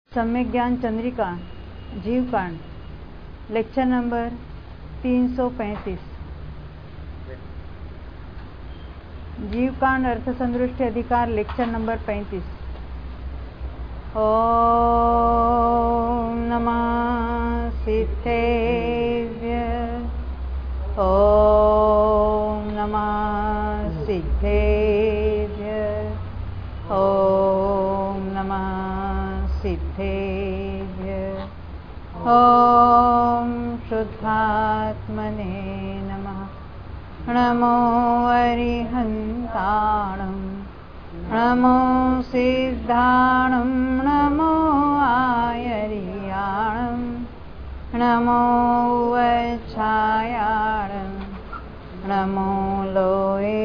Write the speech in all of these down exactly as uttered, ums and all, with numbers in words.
सम्यक ज्ञान Chandrika Jivakand lecture number तीन सौ पैंतीस। जीवकांड अर्थ संदृष्टि अधिकार लेक्चर नंबर पैंतीस। ओम नमः सिद्धेभ्य ओम नमः सिद्धेभ्य ओम नमः सिद्धेभ्य ओम शुद्धात्मने नमः। नमो अरिहन्ताणं नमो सिद्धाणं नमो आयर्याणं नमो वच्छायाणं नमो लोये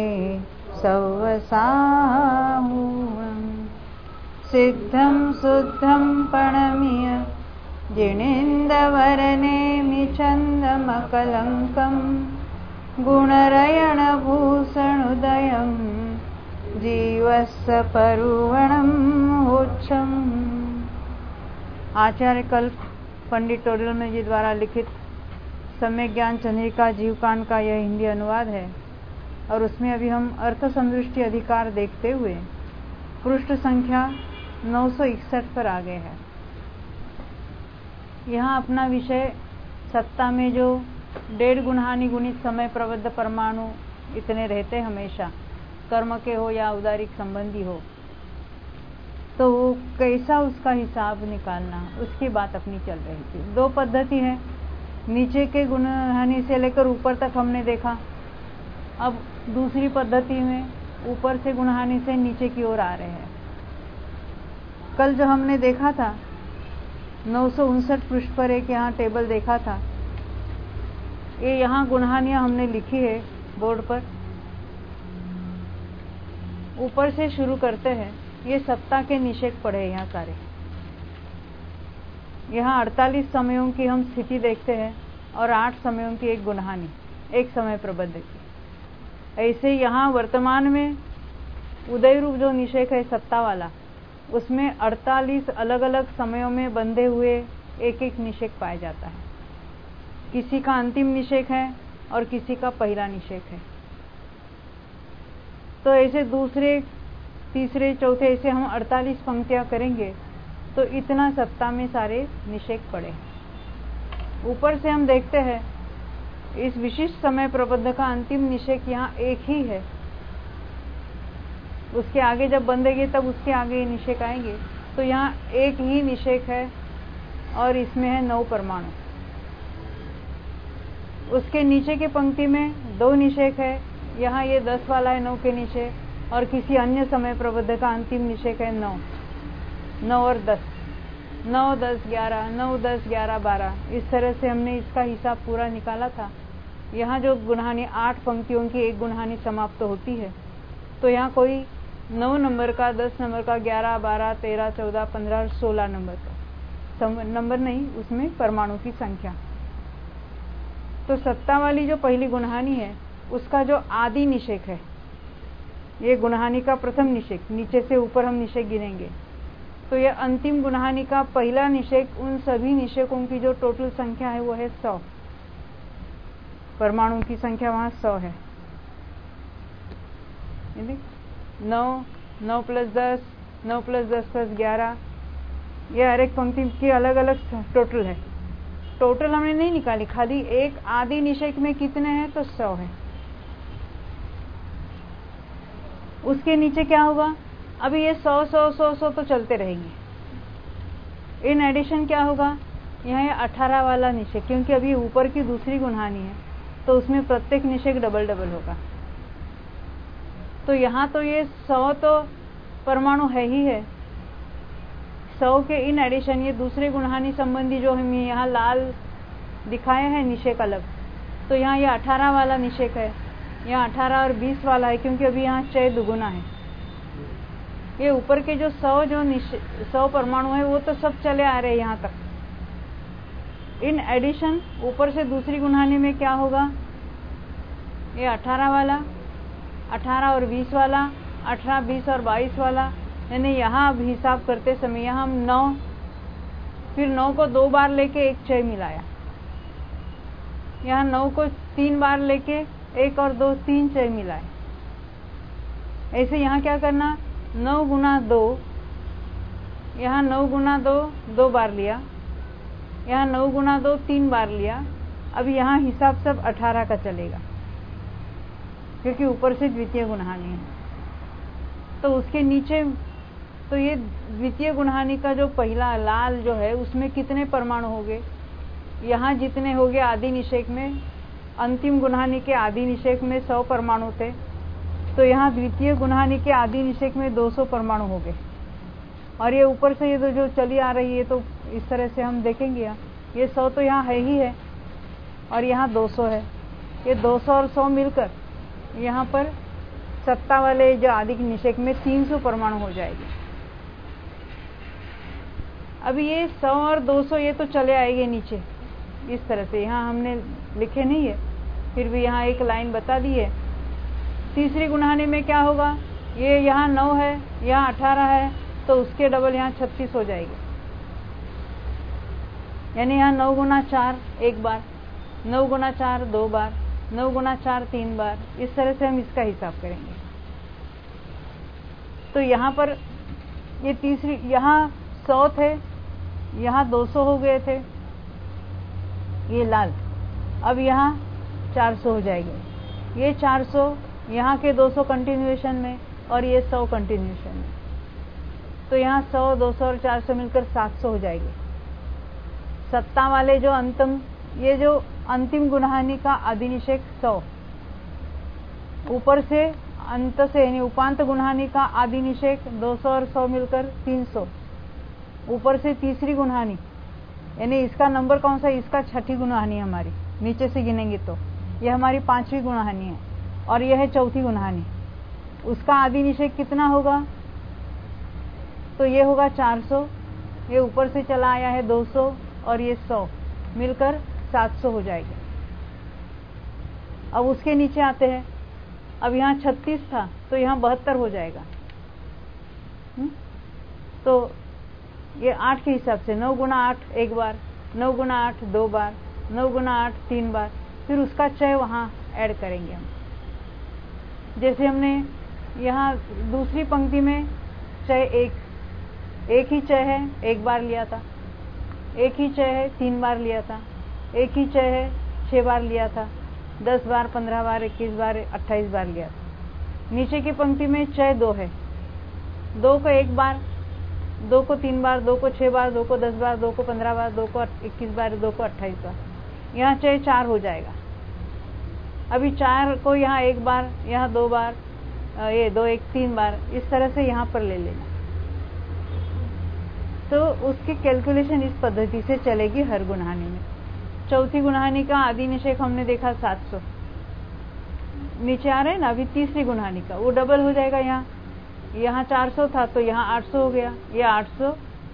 सवसाहुं सिद्धं शुद्धं प्रणम्य जिनेन्द्रवरनेमि चन्दमकलङ्कं गुणरयणभूषणोदयं जीवस्य परुवणम् उच्चम्। आचार्य कल्प पंडित टोडरमल जी द्वारा लिखित सम्यक ज्ञान चंद्रिका जीवकांड का यह हिंदी अनुवाद है और उसमें अभी हम अर्थ संदृष्टि अधिकार देखते हुए पृष्ठ संख्या नौ सौ इकसठ पर आ गए हैं। यहाँ अपना विषय सत्ता में जो डेढ़ गुणहानि गुणित समय प्रबद्ध परमाणु इतने रहते हमेशा, कर्म के हो या औदारिक संबंधी हो, तो वो कैसा उसका हिसाब निकालना, उसकी बात अपनी चल रही थी। दो पद्धति है, नीचे के गुणहानि से लेकर ऊपर तक हमने देखा। अब दूसरी पद्धति में ऊपर से गुणहानि से नीचे की ओर आ रहे हैं। कल जो हमने देखा था नौ सौ उनसठ पृष्ठ पर एक यहाँ टेबल देखा था। ये यहाँ गुणहानियां हमने लिखी है बोर्ड पर। ऊपर से शुरू करते हैं। ये सत्ता के निषेध पड़े यहाँ सारे। यहाँ अड़तालीस समयों की हम स्थिति देखते हैं और आठ समयों की एक गुणहानि, एक समय प्रबद्ध की। ऐसे यहाँ वर्तमान में उदय रूप जो निषेध है सत्ता वाला, उसमें अड़तालीस अलग अलग समयों में बंधे हुए एक एक निषेध पाया जाता है। किसी का अंतिम निषेध है और किसी का पहला निषेध है। तो ऐसे दूसरे तीसरे चौथे ऐसे हम अड़तालीस पंक्तियां करेंगे तो इतना सत्ता में सारे निषेध पड़े। ऊपर से हम देखते हैं इस विशिष्ट समय प्रबंध का अंतिम निषेध यहाँ एक ही है। उसके आगे जब बंधेंगे तब उसके आगे ये निषेध आएंगे। तो यहाँ एक ही निषेध है और इसमें है नौ परमाणु। उसके नीचे के पंक्ति में दो निषेध है। यहाँ ये दस वाला है नौ के नीचे, और किसी अन्य समय प्रबंध का अंतिम निषेध है नौ नौ और दस नौ दस ग्यारह नौ दस ग्यारह बारह। इस तरह से हमने इसका हिसाब पूरा निकाला था। यहाँ जो गुणहानि आठ पंक्तियों की एक गुणहानि समाप्त तो होती है, तो यहाँ कोई नौ नंबर का, दस नंबर का, ग्यारह बारह तेरह चौदह पंद्रह सोलह नंबर का नंबर नहीं, उसमें परमाणु की संख्या। तो सत्ता वाली जो पहली गुणहानि है उसका जो आदि निषेध है, ये गुणहानि का प्रथम निषेध, नीचे से ऊपर हम निषेध गिनेंगे। तो यह अंतिम गुणहानि का पहला निषेध, उन सभी निषेधों की जो टोटल संख्या है वो है सौ। परमाणु की संख्या वहां सौ है। नौ नौ प्लस दस नौ प्लस दस प्लस ग्यारह, यह हर एक पंक्ति की अलग अलग टोटल है। टोटल हमने नहीं निकाली, खाली एक आदि निषेध में कितने हैं तो सौ है। उसके नीचे क्या होगा? अभी ये सौ सौ सौ सौ तो चलते रहेंगे। इन एडिशन क्या होगा? यहाँ ये अठारह वाला निषेध, क्योंकि अभी ऊपर की दूसरी गुणहानि है तो उसमें प्रत्येक निषेध डबल डबल होगा। तो यहाँ तो ये सौ तो परमाणु है ही है। सौ के इन एडिशन ये दूसरे गुणहानि संबंधी जो हम यहाँ लाल दिखाए हैं निषेध अलग, तो यहाँ ये अठारह वाला निषेध है। यहाँ अठारह और बीस वाला है, क्योंकि अभी यहाँ छह दुगुना है। ये ऊपर के जो सौ जो सौ परमाणु है वो तो सब चले आ रहे हैं यहाँ तक। इन एडिशन ऊपर से दूसरी गुणहानि में क्या होगा? ये अठारह वाला, अठारह और बीस वाला, अठारह बीस और बाईस वाला, यानी यहाँ अब हिसाब करते समय यहाँ हम नौ फिर नौ को दो बार लेके एक चय मिलाया, यहाँ नौ को तीन बार लेके एक और दो तीन चय मिलाए। ऐसे यहाँ क्या करना, नौ गुना दो, यहाँ नौ गुना दो दो बार लिया, यहाँ नौ गुना दो तीन बार लिया। अब यहाँ हिसाब सब अठारह का चलेगा क्योंकि ऊपर से द्वितीय गुणहानी है। तो उसके नीचे, तो ये द्वितीय गुणहानी का जो पहला लाल जो है उसमें कितने परमाणु हो गए, यहाँ जितने हो गए आदि निषेक में, अंतिम गुणहानी के आदि निषेक में सौ परमाणु थे, तो यहाँ द्वितीय गुणहानी के आदि निषेक में दो सौ परमाणु हो गए। और ये ऊपर से ये तो जो चली आ रही है, तो इस तरह से हम देखेंगे यहाँ ये सौ तो यहाँ है ही है और यहाँ दो सौ है। ये दो सौ और सौ मिलकर यहाँ पर सत्ता वाले जो आदि निषेक में तीन सौ परमाणु हो जाएगी। अभी ये सौ और दो सौ ये तो चले आएंगे नीचे इस तरह से, यहाँ हमने लिखे नहीं है फिर भी यहाँ एक लाइन बता दी है। तीसरी गुणहानी में क्या होगा, ये यहाँ नौ है, यहाँ अठारह है, तो उसके डबल यहाँ छत्तीस हो जाएगी। यानी यहाँ नौ गुना चार एक बार, नौ गुना चार दो बार, नौ गुना चार तीन बार, इस तरह से हम इसका हिसाब करेंगे। तो यहाँ पर ये तीसरी, यहाँ सौ थे, यहाँ दो सौ हो गए थे, ये लाल, अब यहाँ चार सौ हो जाएंगे। ये चार सौ, यहाँ के दो सौ कंटिन्यूएशन में और ये सौ कंटिन्यूएशन में, तो यहाँ सौ दो सौ और चार सौ मिलकर सात सौ हो जाएगी। सत्ता वाले जो अंतिम, ये जो अंतिम गुणहानी का आदिनिषेक सौ, ऊपर से अंत से यानी उपांत गुणहानी का आदिनिषेक दो सौ और सौ मिलकर तीन सौ, ऊपर से तीसरी गुणहानी यानी इसका नंबर कौन सा है, इसका छठी गुणहानी हमारी, नीचे से गिनेंगे तो ये हमारी पांचवी गुणहानी है और यह है चौथी गुणहानी। उसका आदिनिषेक कितना होगा, तो ये होगा चार सौ, ये ऊपर से चला आया है दो सौ और ये सौ मिलकर सात सौ हो जाएगा। अब उसके नीचे आते हैं, अब यहाँ छत्तीस था तो यहाँ बहत्तर हो जाएगा। हुँ? तो ये आठ के हिसाब से नौ गुना आठ एक बार, नौ गुना आठ दो बार, नौ गुना आठ तीन बार, फिर उसका चय वहाँ ऐड करेंगे हम। जैसे हमने यहाँ दूसरी पंक्ति में चय एक, एक ही चय है एक बार लिया था, एक ही चय है तीन बार लिया था, एक ही चय है छह बार लिया था, दस बार पंद्रह बार इक्कीस बार अट्ठाईस बार लिया था। नीचे की पंक्ति में चय दो है, दो को एक बार, दो को तीन बार, दो को छह बार, दो को दस बार, दो को पंद्रह बार, दो को इक्कीस बार, दो को अट्ठाईस बार, यहाँ चय चार हो जाएगा। अभी चार को यहाँ एक बार, यहाँ दो बार, ये दो एक तीन बार, इस तरह से यहाँ पर ले लेना। तो उसकी कैलकुलेशन इस पद्धति से चलेगी हर गुणहानी में। चौथी गुणहानी का आदिनिषेक हमने देखा सात सौ, नीचे आ रहे हैं ना, अभी तीसरी गुणहानी का वो डबल हो जाएगा। यहाँ यहाँ चार सौ था तो यहाँ आठ सौ हो गया, ये आठ सौ।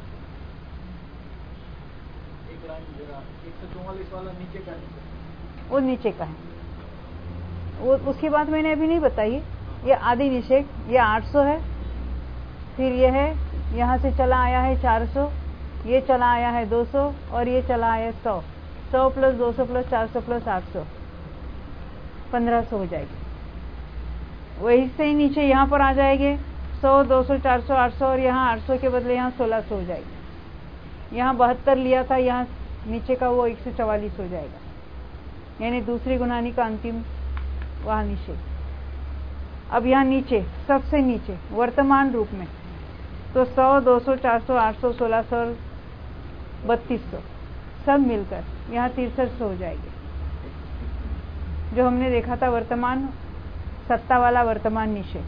एक सौ चौवालीस वाला नीचे का है, वो नीचे का है, वो उसकी बात मैंने अभी नहीं बताई। ये आदिनिषेक ये आठ सौ है, फिर ये है यहाँ से चला आया है चार सौ, ये चला आया है दो सौ और ये चला आया सौ, सौ प्लस दो सौ प्लस चार सौ प्लस आठ सौ, पंद्रह सौ हो जाएगी। वही से ही नीचे यहाँ पर आ जाएंगे सौ दो सौ चार सौ आठ सौ और यहाँ आठ सौ के बदले यहाँ सोलह सौ हो जाएगी। यहाँ बहत्तर लिया था, यहाँ नीचे का वो एक सौ चवालीस हो जाएगा, यानी दूसरी गुणहानी का अंतिम वहाँ निषेक। अब यहाँ नीचे सबसे नीचे वर्तमान रूप में तो सौ दो सौ चार सौ आठ सौ सोलह सौ बत्तीस सौ सब मिलकर यहाँ तिरसठ सौ हो जाएगी। जो हमने देखा था वर्तमान सत्ता वाला वर्तमान निषेक।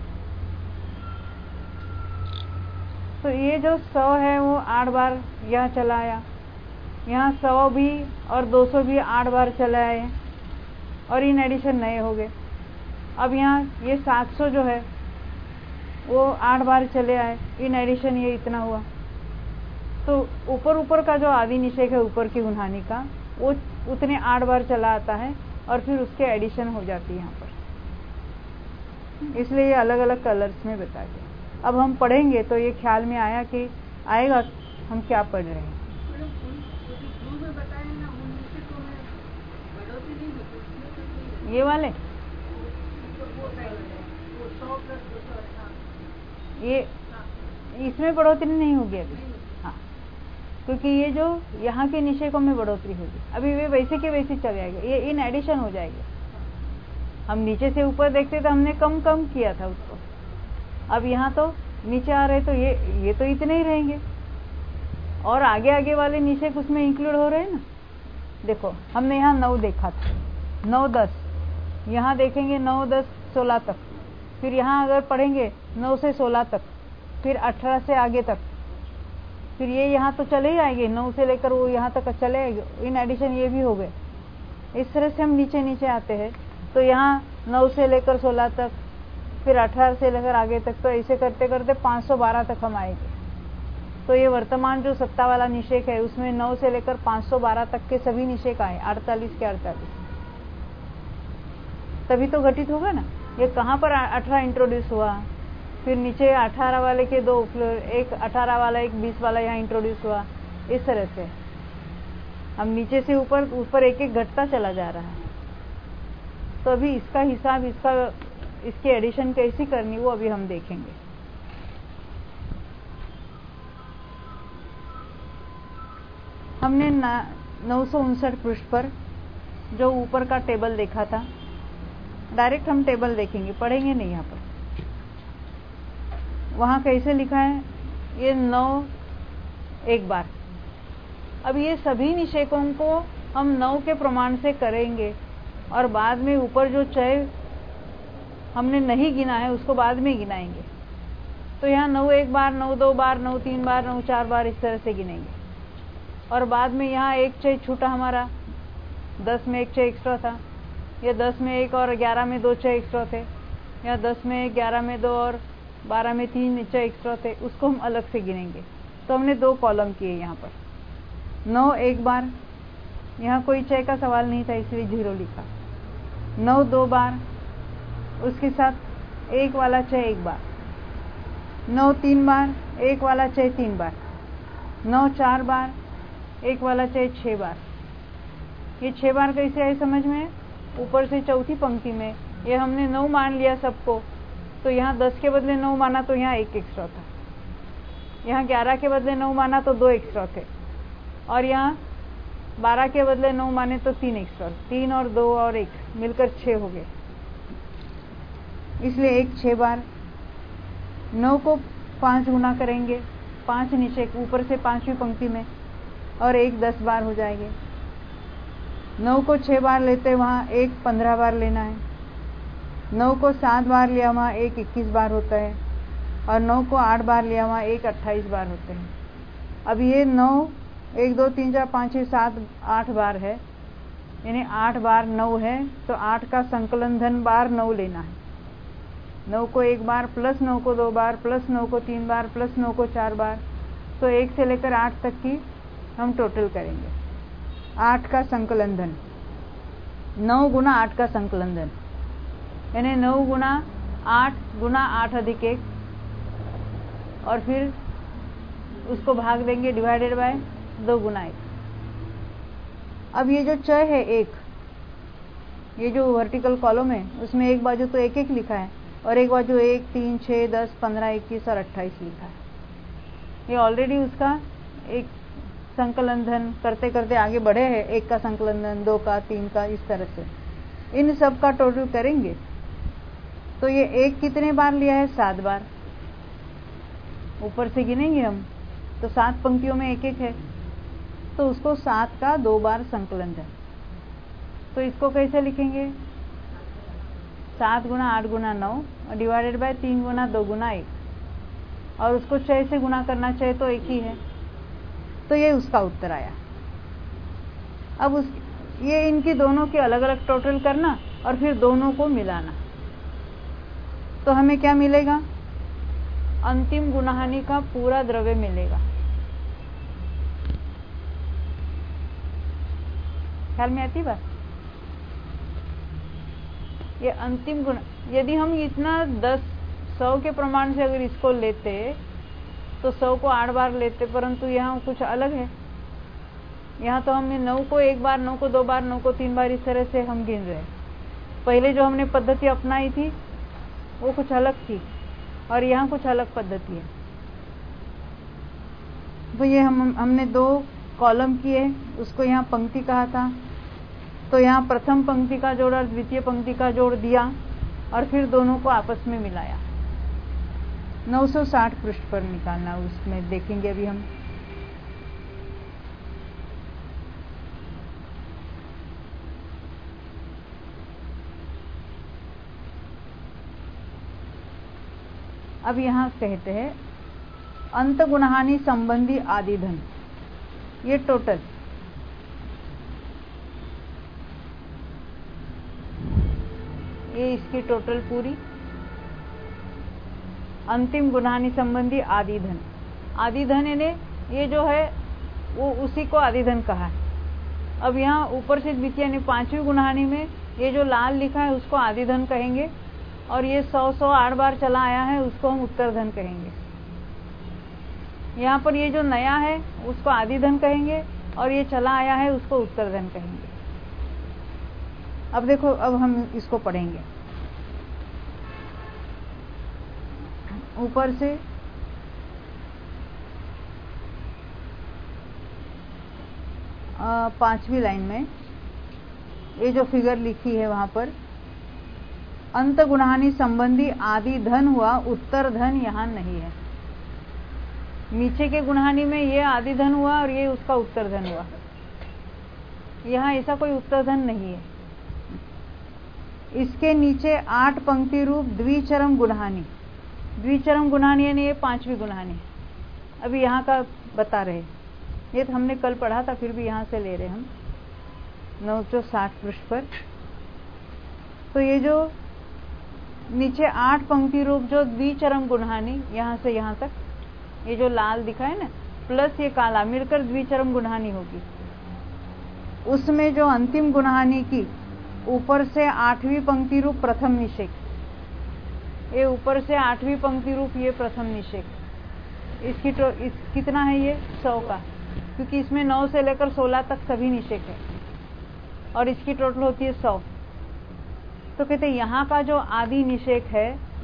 तो ये जो सौ है वो आठ बार यहाँ चला आया, यहाँ सौ भी और दो सौ भी आठ बार चला आए और इन एडिशन नए हो गए। अब यहाँ ये सात सौ जो है वो आठ बार चले आए, इन एडिशन ये इतना हुआ। तो ऊपर ऊपर का जो आदि निषेक है ऊपर की गुणहानी का वो उतने आठ बार चला आता है और फिर उसके एडिशन हो जाती है यहाँ पर, इसलिए ये अलग अलग कलर्स में बता दिया। अब हम पढ़ेंगे तो ये ख्याल में आया कि आएगा हम क्या पढ़ रहे हैं। शुरू में बताया ना उन निश्चितों में बढ़ोतरी नहीं होती, उसमें कुछ नहीं होता। ये वाले तो वो वो सौ प्लस दो सौ अट्ठावन ये इसमें बढ़ोतरी नहीं होगी अभी। हाँ, क्योंकि ये जो यहाँ के निषेकों में बढ़ोतरी होगी, अभी वे वैसे के वैसे चल जाएगा, ये इन एडिशन हो जाएगा। हम नीचे से ऊपर देखते तो हमने कम कम किया था उसको, अब यहाँ तो नीचे आ रहे तो ये ये तो इतने ही रहेंगे, और आगे आगे वाले निषेक उसमें इंक्लूड हो रहे हैं ना। देखो हमने यहाँ नौ देखा था, नौ दस, यहाँ देखेंगे नौ दस सोलह तक, फिर यहाँ अगर पढ़ेंगे नौ से सोलह तक, फिर अठारह से आगे तक, फिर ये यहाँ तो चले ही आएंगे, नौ से लेकर वो यहाँ तक चले आएंगे, इन एडिशन ये भी हो गए। इस तरह से हम नीचे नीचे आते हैं, तो यहाँ नौ से लेकर सोलह तक, फिर अठारह से लेकर आगे तक, तो ऐसे करते करते पाँच सौ बारह तक हम आएंगे। तो ये वर्तमान जो सत्ता वाला निषेक है उसमें नौ से लेकर पाँच सौ बारह तक के सभी निषेक आए, अड़तालीस के अड़तालीस, तभी तो घटित होगा ना। ये कहाँ पर अठारह इंट्रोड्यूस हुआ, फिर नीचे अठारह वाले के दो, एक अठारह वाला एक बीस वाला यहाँ इंट्रोड्यूस हुआ। इस तरह से हम नीचे से ऊपर ऊपर एक एक घटता चला जा रहा है। तो अभी इसका हिसाब, इसका इसकी एडिशन कैसी करनी वो अभी हम देखेंगे। हमने नौ सौ उनसठ पृष्ठ पर जो ऊपर का टेबल देखा था, डायरेक्ट हम टेबल देखेंगे, पढ़ेंगे नहीं। यहाँ पर वहाँ कैसे लिखा है, ये नौ एक बार। अब ये सभी निषेकों को हम नौ के प्रमाण से करेंगे, और बाद में ऊपर जो चय हमने नहीं गिना है उसको बाद में गिनाएंगे। तो यहाँ नौ एक बार, नौ दो बार, नौ तीन बार, नौ चार बार, इस तरह से गिनेंगे। और बाद में यहाँ एक चय छूटा हमारा, दस में एक चय एक्स्ट्रा था, या दस में एक और ग्यारह में दो चय एक्स्ट्रा थे, या दस में एक, ग्यारह में दो और बारह में तीन चय एक्स्ट्रा थे, उसको हम अलग से गिनेंगे। तो हमने दो कॉलम किए यहाँ पर। नौ एक बार, यहाँ कोई चय का सवाल नहीं था इसलिए जीरो लिखा। नौ दो बार, उसके साथ एक वाला चय एक बार। नौ तीन बार, एक वाला चय तीन बार। नौ चार बार, एक वाला चय छह बार। ये छह बार कैसे आए समझ में, ऊपर से चौथी पंक्ति में ये हमने नौ मान लिया सबको, तो यहाँ दस के बदले नौ माना तो यहाँ एक एक्स्ट्रा था, यहाँ ग्यारह के बदले नौ माना तो दो एक्स्ट्रा थे, और यहाँ बारह के बदले नौ माने तो तीन एक्स्ट्रा, तीन और दो और एक मिलकर छह हो गए, इसलिए एक छह बार। नौ को पाँच गुना करेंगे, पाँच नीचे ऊपर से पांचवी पंक्ति में, और एक दस बार हो जाएंगे। नौ को छह बार लेते वहाँ एक पंद्रह बार लेना है। नौ को सात बार लिया वहाँ एक इक्कीस बार होता है, और नौ को आठ बार लिया वहाँ एक अट्ठाईस बार होते हैं। अब ये नौ एक दो तीन चार पाँच छः सात आठ बार है, यानी आठ बार नौ है, तो आठ का संकलन धन बार नौ लेना है। नौ को एक बार, प्लस नौ को दो बार, प्लस नौ को तीन बार, प्लस नौ को चार बार, तो एक से लेकर आठ तक की हम टोटल करेंगे। आठ का संकलन धन, नौ गुना आठ का संकलन धन, यानी नौ गुना आठ गुना आठ अधिक एक, और फिर उसको भाग देंगे डिवाइडेड बाय दो गुना एक। अब ये जो चय है एक, ये जो वर्टिकल कॉलम है उसमें एक बाजू तो एक एक लिखा है, और एक बाजू एक, तीन, छः, दस, पंद्रह, इक्कीस और अट्ठाईस लिखा है। ये ऑलरेडी उसका एक संकलन धन करते करते आगे बढ़े हैं, एक का संकलन धन, दो का, तीन का, इस तरह से इन सब का टोटल करेंगे। तो ये एक कितने बार लिया है, सात बार। ऊपर से गिनेंगे हम तो सात पंक्तियों में एक एक है, तो उसको सात का दो बार संकलन धन। तो इसको कैसे लिखेंगे, सात गुना आठ गुना नौ डिवाइडेड बाय तीन गुना दो गुना एक, और उसको छह से गुना करना चाहिए तो एक ही है, तो ये उसका उत्तर आया। अब उस ये इनकी दोनों के अलग अलग टोटल करना और फिर दोनों को मिलाना, तो हमें क्या मिलेगा, अंतिम गुणहानि का पूरा द्रव्य मिलेगा। ख्याल में आती बात। ये अंतिम गुण, यदि हम इतना दस सौ के प्रमाण से अगर इसको लेते तो सौ को आठ बार लेते, परंतु यहाँ कुछ अलग है। यहाँ तो हमने नौ को एक बार, नौ को दो बार, नौ को तीन बार, इस तरह से हम गिन रहे हैं। पहले जो हमने पद्धति अपनाई थी वो कुछ अलग थी और यहाँ कुछ अलग पद्धति है। तो ये हम हमने दो कॉलम किए, उसको यहाँ पंक्ति कहा था। तो यहाँ प्रथम पंक्ति का जोड़ और द्वितीय पंक्ति का जोड़ दिया और फिर दोनों को आपस में मिलाया। नौ सौ साठ पृष्ठ पर निकालना, उसमें देखेंगे अभी हम। अब यहाँ कहते हैं अंत गुणहानि संबंधी आदि धन, ये टोटल ये इसकी टोटल पूरी अंतिम गुणहानि संबंधी आदि धन। आदि धन यानी ये जो है वो उसी को आदि धन कहा है। अब यहाँ ऊपर से द्वितीय यानी पांचवी गुणहानि में ये जो लाल लिखा है उसको आदि धन कहेंगे और ये सौ सौ आठ बार चला आया है उसको हम उत्तर धन कहेंगे। यहाँ पर ये जो नया है उसको आदि धन कहेंगे और ये चला आया है उसको उत्तर धन कहेंगे। अब देखो, अब हम इसको पढ़ेंगे ऊपर से। पांचवी लाइन में ये जो फिगर लिखी है वहां पर अंत गुणहानि संबंधी आदि धन हुआ, उत्तर धन यहां नहीं है। नीचे के गुणहानि में ये आदि धन हुआ और ये उसका उत्तर धन हुआ। यहां ऐसा कोई उत्तर धन नहीं है। इसके नीचे आठ पंक्ति रूप द्विचरम गुणहानि, द्विचरम गुणहानि यानी ये पांचवी गुणहानि अभी यहाँ का बता रहे। ये तो हमने कल पढ़ा था, फिर भी यहाँ से ले रहे हम नौ सौ साठ पृष्ठ पर। तो ये जो नीचे आठ पंक्ति रूप जो द्विचरम गुणहानि, यहाँ से यहाँ तक ये जो लाल दिखा है ना, प्लस ये काला मिलकर द्विचरम गुणहानि होगी। उसमें जो अंतिम गुणहानि की ऊपर से आठवीं पंक्ति रूप प्रथम निषेक, ये ऊपर से आठवीं पंक्ति रूप ये प्रथम निषेक, इसकी तो इस कितना है ये सौ का, क्योंकि इसमें नौ से लेकर सोलह तक सभी निषेक है और इसकी टोटल होती है सौ। तो कहते हैं यहाँ का जो आदि निषेक है,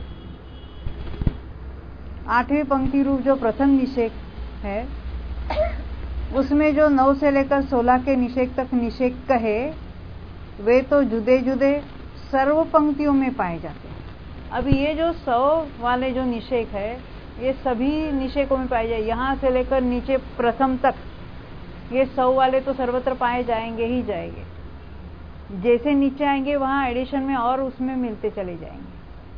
आठवीं पंक्ति रूप जो प्रथम निषेक है, उसमें जो नौ से लेकर सोलह के निषेक तक निषेक कहे वे तो जुदे जुदे सर्व पंक्तियों में पाए जाते हैं। अभी ये जो सौ वाले जो निषेक है ये सभी निषेकों में पाए जाए, यहाँ से लेकर नीचे प्रथम तक ये सौ वाले तो सर्वत्र पाए जाएंगे ही जाएंगे। जैसे नीचे आएंगे वहां एडिशन में और उसमें मिलते चले जाएंगे।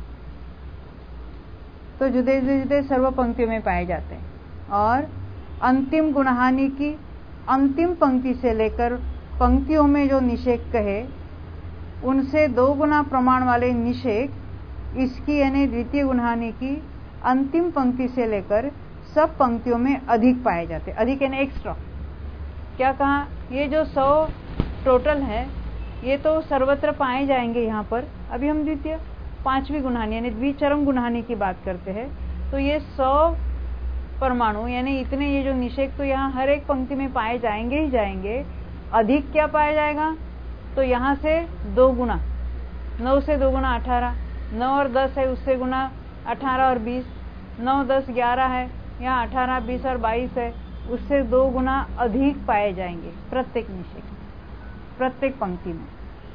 तो जुदे जुदे सर्व पंक्तियों में पाए जाते हैं। और अंतिम गुणहानि की अंतिम पंक्ति से लेकर पंक्तियों में जो निषेक कहे उनसे दो गुना प्रमाण वाले निषेक इसकी यानी द्वितीय गुणहानि की अंतिम पंक्ति से लेकर सब पंक्तियों में अधिक पाए जाते। अधिक यानी एक्स्ट्रा। क्या कहा, ये जो सौ टोटल है ये तो सर्वत्र पाए जाएंगे यहाँ पर। अभी हम द्वितीय पांचवी गुणहानि यानी द्विचरम गुणहानि की बात करते हैं। तो ये सौ परमाणु यानी इतने ये जो निषेक तो यहाँ हर एक पंक्ति में पाए जाएंगे ही जाएंगे। अधिक क्या पाया जाएगा, तो यहाँ से दो गुना, नौ से दो गुना अठारह, नौ और दस है उससे गुना अठारह और बीस, नौ दस ग्यारह है, यहाँ अठारह बीस और बाईस है, उससे दो गुना अधिक पाए जाएंगे प्रत्येक निषेक, प्रत्येक पंक्ति में।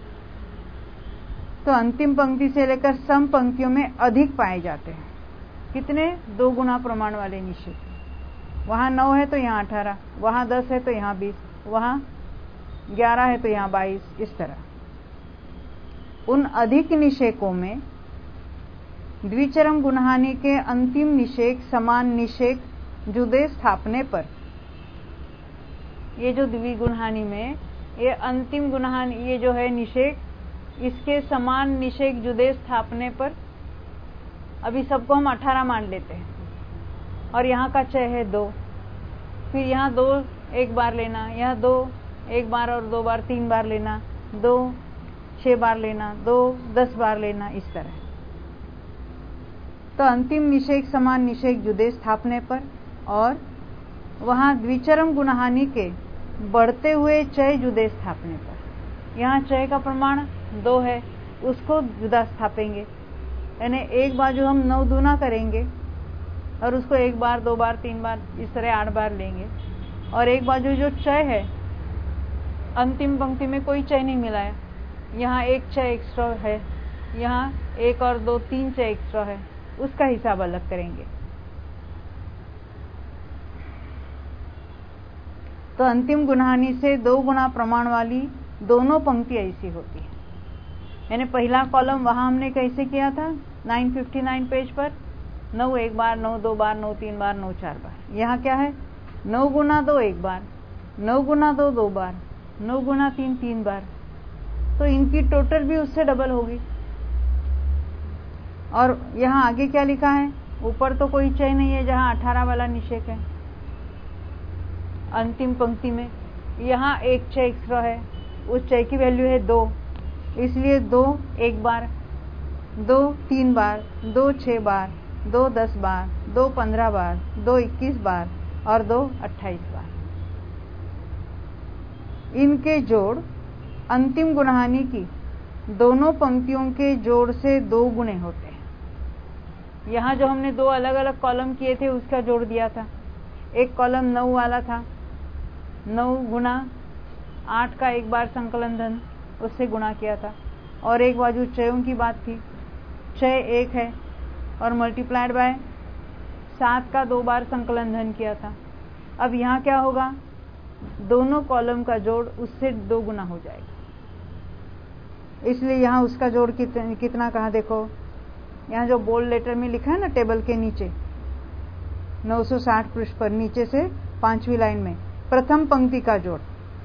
तो अंतिम पंक्ति से लेकर सम पंक्तियों में अधिक पाए जाते हैं। कितने, दो गुना प्रमाण वाले निषेक। वहां नौ है तो यहाँ अठारह, वहां दस है तो यहाँ बीस, वहां ग्यारह है तो यहाँ बाईस, इस तरह। उन अधिक निषेकों में द्विचरम गुणहानि के अंतिम निषेक समान निषेक जुदे स्थापने पर, ये जो द्विगुणहानि में ये अंतिम गुणहानि ये जो है निषेक, इसके समान निषेक जुदे स्थापने पर, अभी सबको हम अठारह मान लेते हैं और यहाँ का चय है दो, फिर यहाँ दो एक बार लेना, यहाँ दो एक बार और दो बार तीन बार लेना, दो छह बार लेना, दो दस बार लेना, इस तरह। तो अंतिम निषेक समान निषेक जुदे स्थापने पर और वहां द्विचरम गुणहानि के बढ़ते हुए चय जुदे स्थापने पर। यहाँ चय का प्रमाण दो है, उसको जुदा स्थापेंगे, यानी एक बाजू हम नौ दूना करेंगे और उसको एक बार, दो बार, तीन बार, इस तरह आठ बार लेंगे। और एक बाजू जो चय है, अंतिम पंक्ति में कोई चय नहीं मिला है, यहाँ एक चय एक्स्ट्रा है, यहाँ एक और दो तीन चय एक्स्ट्रा है, उसका हिसाब अलग करेंगे। तो अंतिम गुणहानि से दो गुना प्रमाण वाली दोनों पंक्ति ऐसी होती है। यानी पहला कॉलम वहां हमने कैसे किया था नौ सौ उनसठ पेज पर, नौ एक बार, नौ दो बार, नौ तीन बार, नौ चार बार। यहाँ क्या है, नौ गुना दो एक बार, नौ गुना दो दो बार, नौ गुना तीन तीन बार, तो इनकी टोटल भी उससे डबल होगी। और यहाँ आगे क्या लिखा है, ऊपर तो कोई चय नहीं है जहाँ अठारह वाला निषेक है, अंतिम पंक्ति में यहाँ एक चय एक्स्ट्रा है, उस चय की वैल्यू है दो, इसलिए दो एक बार, दो तीन बार, दो छह बार, दो दस बार, दो पंद्रह बार, दो इक्कीस बार और दो अट्ठाईस बार। इनके जोड़ अंतिम गुणहानि की दोनों पंक्तियों के जोड़ से दो गुने होते हैं। यहाँ जो हमने दो अलग अलग कॉलम किए थे उसका जोड़ दिया था, एक कॉलम नौ वाला था, नौ गुना आठ का एक बार संकलन धन, उससे गुणा किया था। और एक बाजू चयों की बात थी, चय एक है और मल्टीप्लाइड बाय सात का दो बार संकलन धन किया था। अब यहाँ क्या होगा, दोनों कॉलम का जोड़ उससे दो गुना हो जाएगा, इसलिए यहाँ उसका जोड़ कित, कितना कहा, देखो यहाँ जो बोल्ड लेटर में लिखा है ना टेबल के नीचे, नौ सौ साठ पृष्ठ पर नीचे से पांचवी लाइन में प्रथम पंक्ति का जोड़,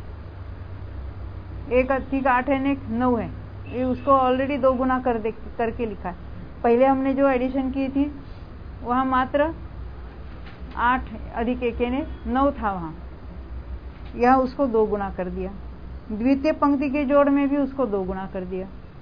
एक अधिक आठ है, एक नौ है, ये उसको ऑलरेडी दो गुना कर दे करके लिखा है। पहले हमने जो एडिशन की थी वहाँ मात्र आठ अधिक एक ने नौ था, वहाँ यह उसको दो गुना कर दिया। द्वितीय पंक्ति के जोड़ में भी उसको दो गुना कर दिया।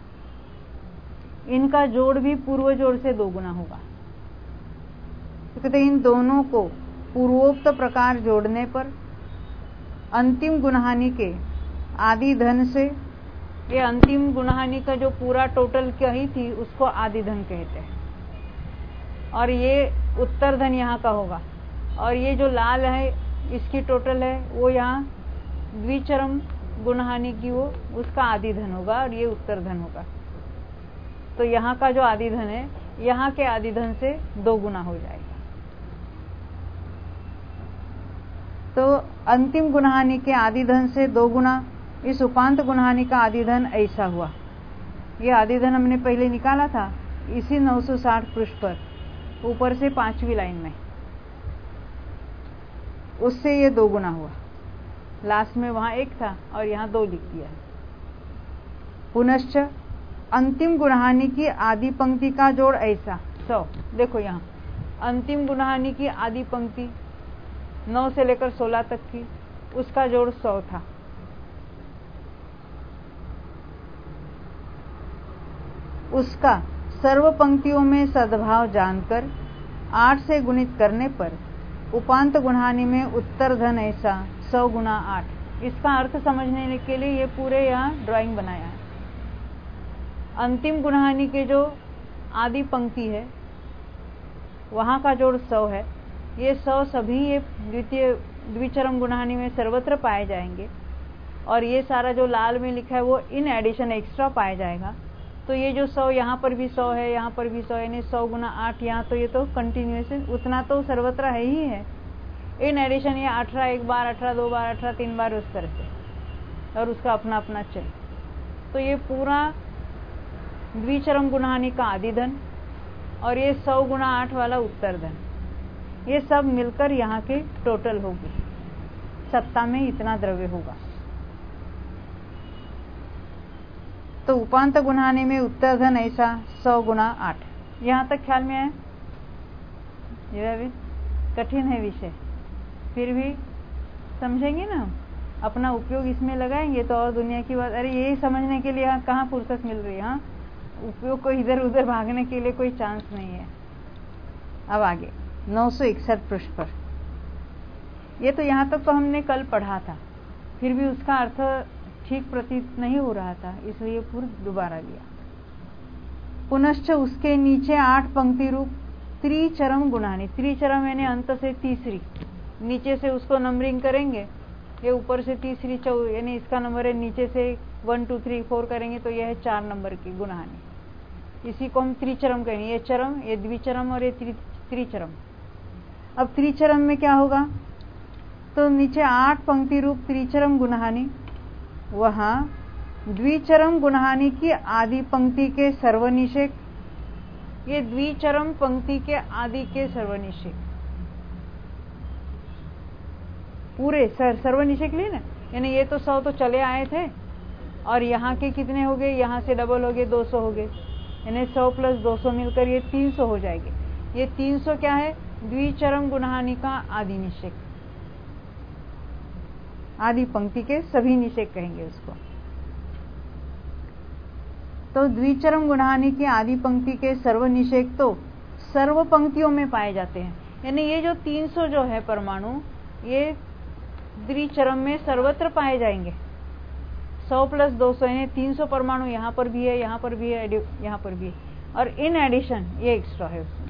इनका जोड़ भी पूर्व जोड़ से दो गुना होगा। तो कहते इन दोनों को पूर्वोक्त प्रकार जोड़ने पर अंतिम गुणहानि के आदि धन से, ये अंतिम गुणहानि का जो पूरा टोटल कही थी उसको आदि धन कहते हैं, और ये उत्तर धन यहाँ का होगा, और ये जो लाल है इसकी टोटल है वो यहाँ द्विचरम गुणहानि की वो उसका आदि धन होगा और ये उत्तर धन होगा। तो यहाँ का जो आदि धन है यहाँ के आदि धन से दो गुना हो जाएगा। तो अंतिम गुणहानि के आदि धन से दो गुना, इस उपांत गुणहानि का आदि धन ऐसा हुआ। ये आदि धन हमने पहले निकाला था इसी नौ सौ साठ पृष्ठ पर, ऊपर से पांचवी लाइन में, उससे ये दो गुना हुआ। लास्ट में वहां एक था और यहाँ दो लिख दिया है। पुनश्च अंतिम गुणहानि की आदि पंक्ति का जोड़ ऐसा सौ, देखो यहाँ अंतिम गुणहानि की आदि पंक्ति नौ से लेकर सोलह तक की, उसका जोड़ सौ था। उसका सर्व पंक्तियों में सद्भाव जानकर आठ से गुणित करने पर उपांत गुणहानि में उत्तर धन ऐसा सौ गुना आठ। इसका अर्थ समझने के लिए ये पूरे यहाँ ड्राइंग बनाया है। अंतिम गुणहानि के जो आदि पंक्ति है वहाँ का जोड़ सौ है। ये सौ सभी ये द्वितीय द्विचरम गुणहानि में सर्वत्र पाए जाएंगे, और ये सारा जो लाल में लिखा है वो इन एडिशन एक्स्ट्रा पाया जाएगा। तो ये जो सौ यहाँ पर भी सौ है, यहाँ पर भी सौ, यानी सौ गुना आठ, यहाँ तो ये तो कंटिन्यूएशन उतना तो सर्वत्र है ही है। इन एडिशन ये अठारह एक बार, अठारह दो बार, अठारह तीन बार, उस तरह से, और उसका अपना अपना चल। तो ये पूरा द्विचरम गुणहानि का आदि धन और ये सौ गुना आठ वाला उत्तर धन, ये सब मिलकर यहाँ के टोटल होगी। सत्ता में इतना द्रव्य होगा। तो उपांत गुणहानि में उत्तर धन ऐसा सौ गुना आठ। यहाँ तक ख्याल में आया? यह भी कठिन है विषय, फिर भी समझेंगे ना, अपना उपयोग इसमें लगाएंगे तो और दुनिया की बात। अरे यही समझने के लिए यहाँ कहाँ फुर्सत मिल रही है, हाँ उपयोग को इधर उधर भागने के लिए कोई चांस नहीं है। अब आगे नौ सौ इकसठ पृष्ठ पर, ये तो यहाँ तक तो हमने कल पढ़ा था। फिर भी उसका अर्थ ठीक प्रतीत नहीं हो रहा था, इसलिए फिर दोबारा लिया। पुनश्च उसके नीचे आठ पंक्ति रूप त्रिचरम गुणानी, त्रिचरम यानी अंत से तीसरी, नीचे से उसको नंबरिंग करेंगे, ये ऊपर से तीसरी चौ यानी इसका नंबर है, नीचे से वन टू थ्री फोर करेंगे तो यह है चार नंबर की गुणानी, इसी को हम त्रिचरम कहेंगे। ये चरम, ये द्विचरम और ये त्रिचरम। अब त्रिचरम में क्या होगा, तो नीचे आठ पंक्ति रूप त्रिचरम गुणहानि, वहां द्विचरम गुणहानि की आदि पंक्ति के सर्वनिषेक, ये द्विचरम पंक्ति के आदि के सर्वनिषेक पूरे सर सर्वनिषेक लिए ना, यानी ये तो सौ तो चले आए थे और यहाँ के कितने हो गए, यहाँ से डबल हो गए, दो सौ हो गए, यानी सौ प्लस दो सौ मिलकर ये तीन सौ हो जाएंगे। ये तीन सौ क्या है, द्विचरम गुणहानि का आदि निषेक, आदि पंक्ति के सभी निषेक कहेंगे उसको। तो द्विचरम गुणहानि की आदि पंक्ति के सर्व निषेक तो सर्व पंक्तियों में पाए जाते हैं, यानी ये जो तीन सौ जो है परमाणु, ये द्विचरम में सर्वत्र पाए जाएंगे। सौ प्लस दो सौ यानी तीन सौ परमाणु यहाँ पर भी है, यहाँ पर भी है, यहाँ पर भी है, और इन एडिशन ये एक्स्ट्रा है उसमें।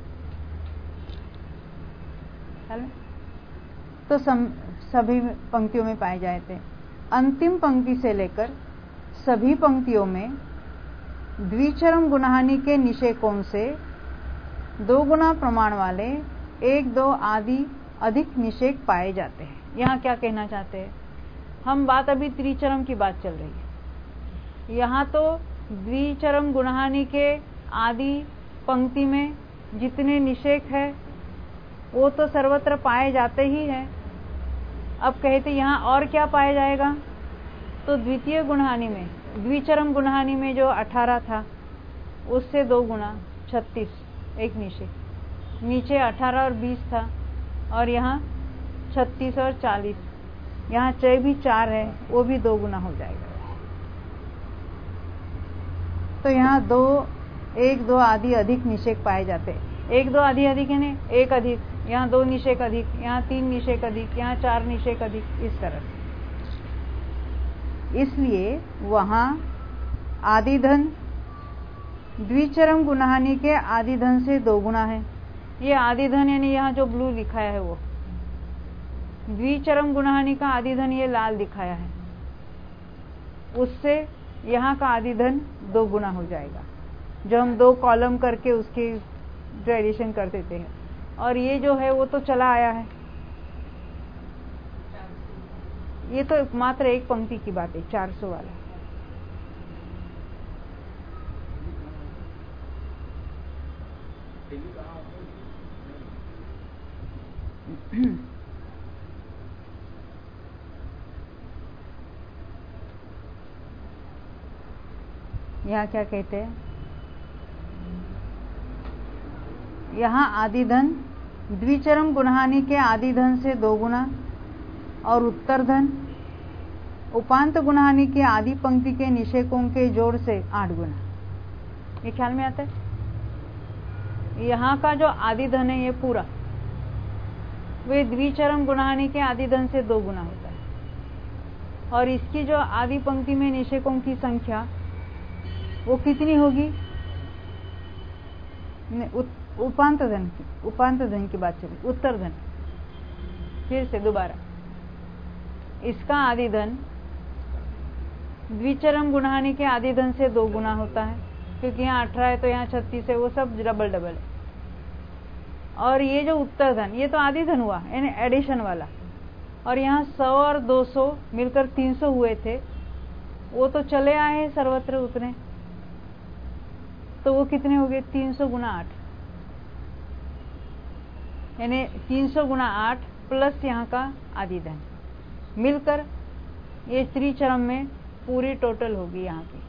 तो सम, सभी पंक्तियों में पाए जाते हैं। अंतिम पंक्ति से लेकर सभी पंक्तियों में द्विचरम गुणहानि के निषेकों से दो गुना प्रमाण वाले एक दो आदि अधिक निषेक पाए जाते हैं। यहाँ क्या कहना चाहते हैं, हम बात अभी त्रिचरम की बात चल रही है, यहाँ तो द्विचरम गुणहानि के आदि पंक्ति में जितने निषेक है वो तो सर्वत्र पाए जाते ही है। अब कहते यहाँ और क्या पाया जाएगा, तो द्वितीय गुणहानि में, द्विचरम गुणहानि में जो अठारह था उससे दो गुना छत्तीस, एक निषेक, नीचे अठारह और बीस था और यहाँ छत्तीस और चालीस, यहाँ चय भी चार है, वो भी दो गुना हो जाएगा। तो यहाँ दो एक दो आदि अधिक निषेक पाए जाते हैं। एक दो आदि अधिक है, एक अधिक, यहाँ दो निषेक अधिक, यहाँ तीन निषेक अधिक, यहाँ चार निषेक अधिक, इस तरह से। इसलिए वहां आदिधन द्विचरम गुणहानि के आदिधन से दो गुना है। ये आदिधन यानी यहाँ जो ब्लू दिखाया है वो द्विचरम गुणहानि का आदिधन, ये लाल दिखाया है, उससे यहाँ का आदिधन दो गुना हो जाएगा, जो हम दो कॉलम करके उसकी जो एडिशन कर देते हैं। और ये जो है वो तो चला आया है, ये तो मात्र एक पंक्ति की बात है, चार सौ वाला। यहाँ क्या कहते हैं, यहाँ आदिधन द्विचरम गुणहानि के आदिधन से दो गुना और उत्तर धन उपांत गुणहानि के आदि पंक्ति के निषेकों के जोड़ से आठ गुना। ये ख्याल में आता है। यहाँ का जो आदिधन है ये पूरा वे द्विचरम गुणहानि के आदिधन से दो गुना होता है, और इसकी जो आदि पंक्ति में निषेकों की संख्या वो कितनी होगी, उपांत धन की, उपांत धन की बात चली, उत्तर धन। फिर से दोबारा, इसका आदिधन द्विचरम गुणहानि के आदिधन से दो गुना होता है, क्योंकि यहाँ अठारह है तो यहाँ छत्तीस है, वो सब डबल डबल है। और ये जो उत्तर धन ये तो आदिधन हुआ यानी एडिशन वाला, और यहाँ सौ और दो सौ मिलकर तीन सौ हुए थे, वो तो चले आए हैं सर्वत्र उतने, तो वो कितने हो गए, तीन सौ गुना आठ, यानी तीन सौ गुना आठ प्लस यहाँ का आदिधन मिलकर ये त्रिचरम में पूरी टोटल होगी यहाँ की।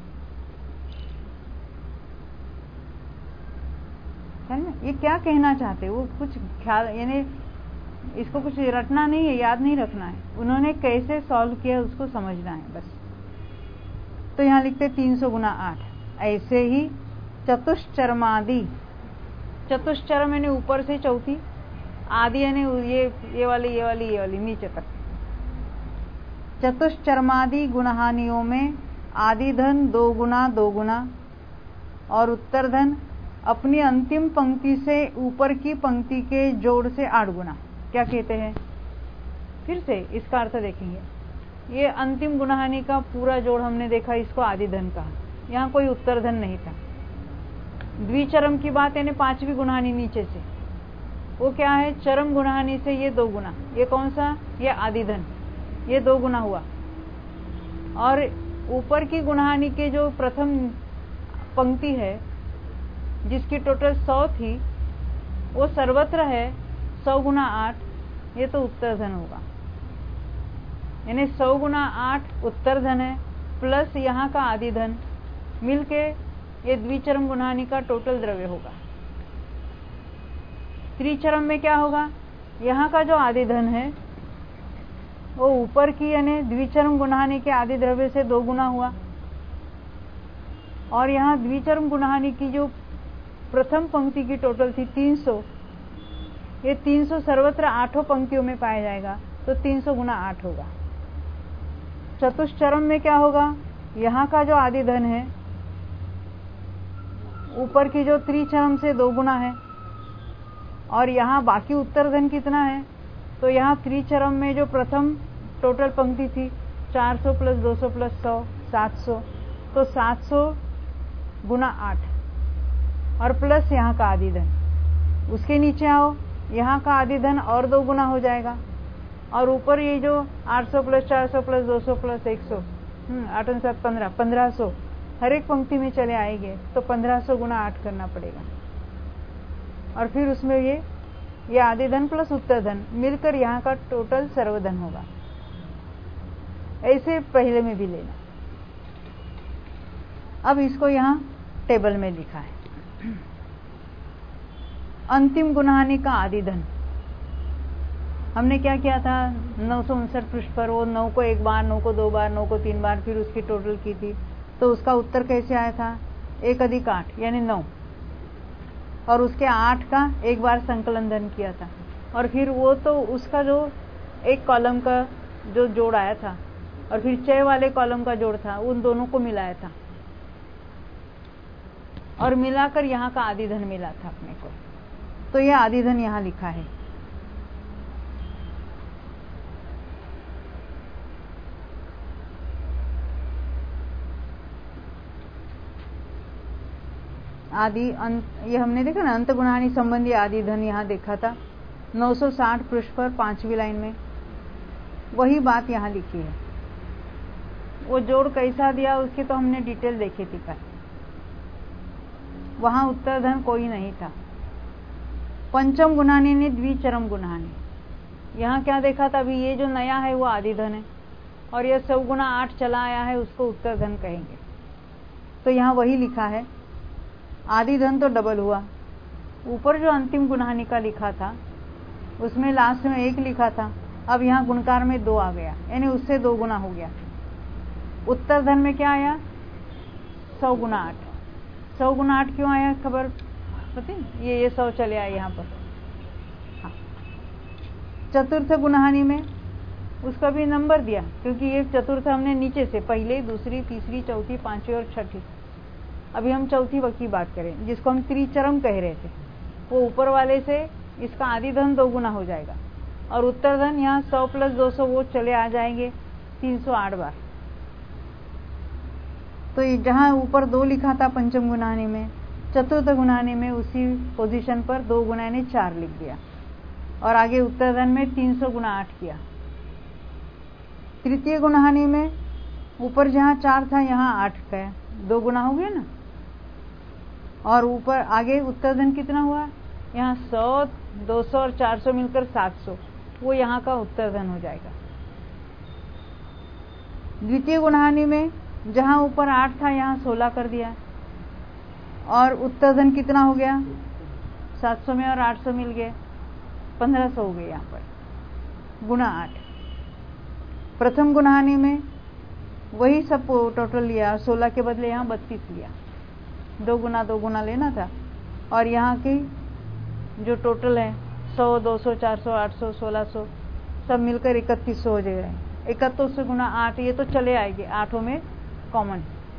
है ना, ये क्या कहना चाहते हैं, वो कुछ ख्याल यानी इसको कुछ रटना नहीं है, याद नहीं रखना है, उन्होंने कैसे सॉल्व किया उसको समझना है बस। तो यहाँ लिखते तीन सौ गुना आठ। ऐसे ही चतुश्चरमादि, चतुश्चरम यानी ऊपर से चौथी, आदि यानी ये ये वाली ये वाली ये वाली नीचे तक, चतुश्चर्मादि गुणहानियों में आदि धन दो गुना दो गुना और उत्तर धन अपनी अंतिम पंक्ति से ऊपर की पंक्ति के जोड़ से आठ गुना। क्या कहते हैं? फिर से इसका अर्थ देखेंगे। ये अंतिम गुणहानि का पूरा जोड़ हमने देखा, इसको आदि धन कहा। यहाँ कोई उत्तर धन नहीं था। द्विचरम की बात यानी पांचवी गुणहानि नीचे से, वो क्या है? चरम गुणहानि से ये दो गुना। ये कौन सा? ये आदि धन, ये दो गुना हुआ। और ऊपर की गुणहानि के जो प्रथम पंक्ति है जिसकी टोटल सौ थी, वो सर्वत्र है सौ गुना आठ, ये तो उत्तर धन होगा। यानी सौ गुना आठ उत्तर धन है, प्लस यहाँ का आदि धन मिलके ये द्विचरम गुणहानि का टोटल द्रव्य होगा। त्रिचरम में क्या होगा? यहाँ का जो आदि धन है वो ऊपर की यानी द्विचरम गुणहानि के आदि द्रव्य से दो गुना हुआ। और यहाँ द्विचरम गुणहानि की जो प्रथम पंक्ति की टोटल थी तीन सौ, ये तीन सौ सर्वत्र आठों पंक्तियों में पाया जाएगा, तो तीन सौ गुना आठ होगा। चतुश्चरम में क्या होगा? यहाँ का जो आदि धन है ऊपर की जो त्रिचरम से दो गुना है, और यहाँ बाकी उत्तर धन कितना है? तो यहाँ त्रिचरम में जो प्रथम टोटल पंक्ति थी चार सौ प्लस दो सौ प्लस सौ, सात सौ, तो सात सौ गुना आठ और प्लस यहाँ का आदि धन। उसके नीचे आओ, यहाँ का आदि धन और दो गुना हो जाएगा, और ऊपर ये जो आठ सौ प्लस चार सौ प्लस दो सौ प्लस एक सौ, आठ और सात पंद्रह, पंद्रह सौ हर एक पंक्ति में चले आएंगे, तो पंद्रह सौ गुना आठ करना पड़ेगा। और फिर उसमें ये ये आदि धन प्लस उत्तर धन मिलकर यहाँ का टोटल सर्वधन होगा। ऐसे पहले में भी लेना। अब इसको यहाँ टेबल में लिखा है। अंतिम गुणहानि का आदि धन हमने क्या किया था? नौ सौ उनसठ पृष्ठ पर वो नौ को एक बार, नौ को दो बार, नौ को तीन बार, फिर उसकी टोटल की थी। तो उसका उत्तर कैसे आया था? एक अधिक आठ यानी नौ, और उसके आठ का एक बार संकलन धन किया था, और फिर वो तो उसका जो एक कॉलम का जो जोड़ आया था और फिर छह वाले कॉलम का जोड़ था, उन दोनों को मिलाया था और मिलाकर यहाँ का आदि धन मिला था अपने को। तो यह आदि धन यहाँ लिखा है। आदि अंत, ये हमने देखा ना, अंत गुणहानि संबंधी आदि धन यहाँ देखा था नौ सौ साठ पृष्ठ पर पांचवी लाइन में। वही बात यहाँ लिखी है। वो जोड़ कैसा दिया उसकी तो हमने डिटेल देखी थी कल। वहां उत्तर धन कोई नहीं था। पंचम गुणहानि ने द्विचरम गुणहानि। यहाँ क्या देखा था? अभी ये जो नया है वो आदि धन है, और यह सौ गुना आठ चला आया है, उसको उत्तर धन कहेंगे। तो यहाँ वही लिखा है। आदि धन तो डबल हुआ। ऊपर जो अंतिम गुणहानि का लिखा था उसमें लास्ट में एक लिखा था, अब यहाँ गुणकार में दो आ गया, यानी उससे दो गुना हो गया। उत्तर धन में क्या आया? सौ गुना आठ। सौ गुना आठ क्यों आया खबर पता? ये ये सौ चले आए यहाँ पर। हाँ। चतुर्थ गुणहानि में उसका भी नंबर दिया, क्योंकि ये चतुर्थ हमने नीचे से पहले, दूसरी, तीसरी, चौथी, पांचवी और छठी। अभी हम चौथी वक्त की बात करें, जिसको हम त्रिचरम कह रहे थे। वो ऊपर वाले से इसका आदि धन दो गुना हो जाएगा, और उत्तर धन यहाँ सौ प्लस दो सौ वो चले आ जाएंगे तीन सौ आठ बार। तो जहाँ ऊपर दो लिखा था पंचम गुणहानि में, चतुर्थ गुणहानि में उसी पोजीशन पर दो गुना ने चार लिख दिया, और आगे उत्तर धन में तीन सौ गुना आठ किया। तृतीय गुणहानि में ऊपर जहाँ चार था यहाँ आठ का दो गुना हो गया ना, और ऊपर आगे उत्तर धन कितना हुआ? यहाँ सौ, दो सौ और चार सौ मिलकर सात सौ, वो यहाँ का उत्तर धन हो जाएगा। द्वितीय गुणहानि में जहाँ ऊपर आठ था यहाँ सोलह कर दिया, और उत्तर धन कितना हो गया? सात सौ में और आठ सौ मिल गए, पंद्रह सौ हो गए यहाँ पर गुना आठ। प्रथम गुणहानि में वही सब टोटल लिया, सोलह के बदले यहाँ बत्तीस लिया, दो गुना दो गुना लेना था, और यहाँ की जो टोटल है सौ, दो सौ, चार सौ, आठ सौ, सोलह सौ सब मिलकर इकतीस सौ हो जाएगा। इकहत्तर से गुना आठ, ये तो चले आएंगे, आठों में कॉमन।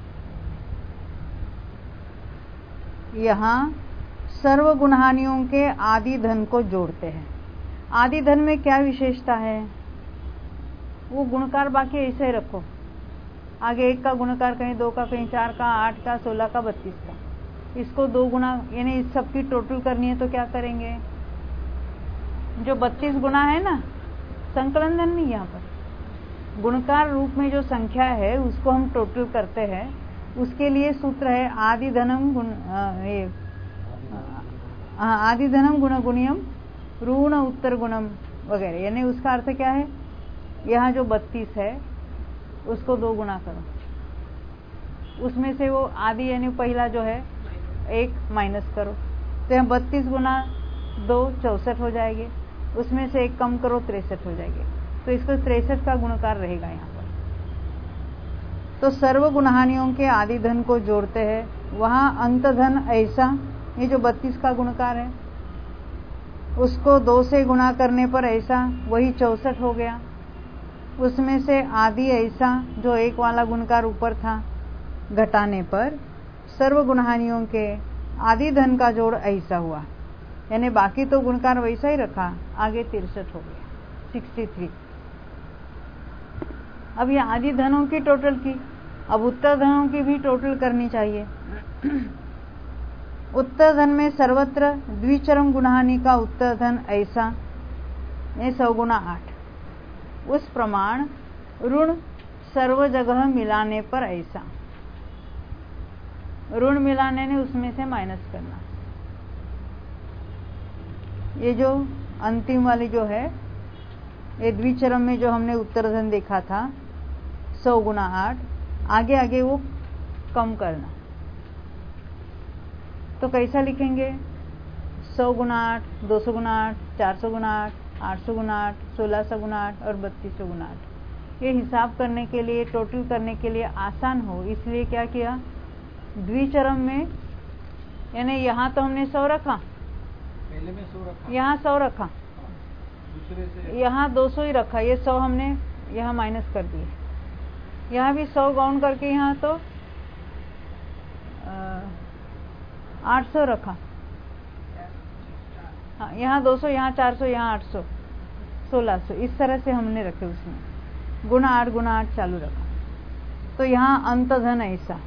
यहाँ सर्व गुणहानियों के आदि धन को जोड़ते हैं। आदि धन में क्या विशेषता है? वो गुणकार बाकी ऐसे ही रखो, आगे एक का गुणकार कहीं दो का, कहीं चार का, आठ का, सोलह का, बत्तीस का, इसको दो गुना, यानी इस सब की टोटल करनी है तो क्या करेंगे? जो बत्तीस गुना है ना, संकलन धन नहीं, यहाँ पर गुणकार रूप में जो संख्या है उसको हम टोटल करते हैं। उसके लिए सूत्र है आदि धनम गुण ये आदि धनम गुण गुणियम ऋण उत्तर गुणम वगैरह। यानी उसका अर्थ क्या है? यहाँ जो बत्तीस है उसको दो गुना करो, उसमें से वो आदि यानी पहला जो है एक माइनस करो, तो यहाँ बत्तीस गुना दो चौसठ हो जाएंगे, उसमें से एक कम करो तिरसठ हो जाएंगे, तो इसको तिरसठ का गुणकार रहेगा यहाँ पर। तो सर्व गुणहानियों के आदि धन को जोड़ते हैं। वहाँ अंत धन ऐसा, ये जो बत्तीस का गुणकार है उसको दो से गुणा करने पर ऐसा, वही चौसठ हो गया। उसमें से आदि ऐसा जो एक वाला गुणकार ऊपर था, घटाने पर सर्व गुणहानियों के आदि धन का जोड़ ऐसा हुआ, यानी बाकी तो गुणकार वैसा ही रखा, आगे तिरसठ हो गया, तिरसठ। अब ये आदि धनों की टोटल की, अब उत्तर धनों की भी टोटल करनी चाहिए। उत्तर धन में सर्वत्र द्विचरम गुणहानि का उत्तर धन ऐसा, ये सौ गुना आठ, उस प्रमाण ऋण सर्व जगह मिलाने पर ऐसा, ऋण मिलाने ने उसमें से माइनस करना। ये जो अंतिम वाली जो है, ये द्विचरम में जो हमने उत्तर धन देखा था सौ गुना आठ, आगे आगे वो कम करना। तो कैसा लिखेंगे? सौ गुना आठ, दो सौ गुना आठ, चार सौ गुना आठ, आठ सौ गुना आठ, सोलह सौ गुना आठ और बत्तीस सौ गुना आठ। ये हिसाब करने के लिए, टोटल करने के लिए आसान हो, इसलिए क्या किया? द्विचरम में, यानी यहाँ तो हमने सौ रखा, पहले में सौ रखा, यहाँ सौ रखा, दूसरे से यहाँ दो सौ ही रखा, ये सौ हमने यहाँ माइनस कर दिए, यहाँ भी सौ काउंट करके यहाँ तो आठ सौ रखा, हाँ यहाँ दो सौ, यहाँ चार सौ, यहाँ आठ सौ, सोलह सौ, इस तरह से हमने रखे, उसमें गुना आठ गुना आठ चालू रखा। तो यहाँ अंत धन ऐसा,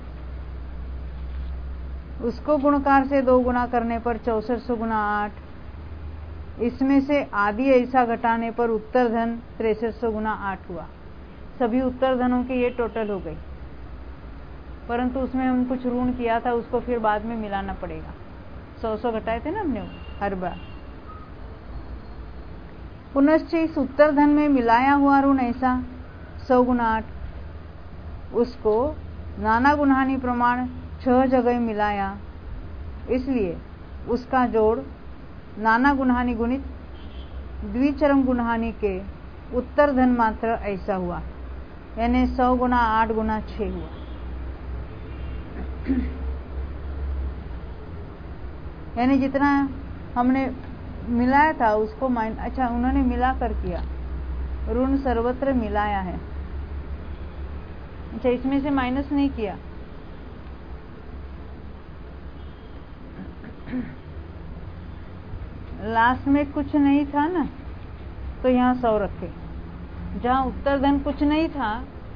उसको गुणकार से दो गुना करने पर चौसठ सौ गुना आठ, इसमें से आदि ऐसा घटाने पर उत्तर धन तिरसठ सौ गुना आठ हुआ। सभी उत्तर धनों की ये टोटल हो गई, परंतु उसमें हम कुछ ऋण किया था, उसको फिर बाद में मिलाना पड़ेगा। सौ सौ घटाए थे ना हमने हर बार। पुनश्च इस उत्तर धन में मिलाया हुआ ऋण ऐसा सौ गुना आठ, उसको नाना गुणहानि प्रमाण छह जगह मिलाया, इसलिए उसका जोड़ नाना गुणहानि गुणित द्विचरम गुणहानि के उत्तर धन मात्र ऐसा हुआ, यानी सौ गुना आठ गुना छह हुआ। यानी जितना हमने मिलाया था उसको माइन, अच्छा उन्होंने मिला कर किया, ऋण सर्वत्र मिलाया है, अच्छा इसमें से माइनस नहीं किया। लास्ट में कुछ नहीं था ना, तो यहाँ सौ रखे, जहाँ उत्तर धन कुछ नहीं था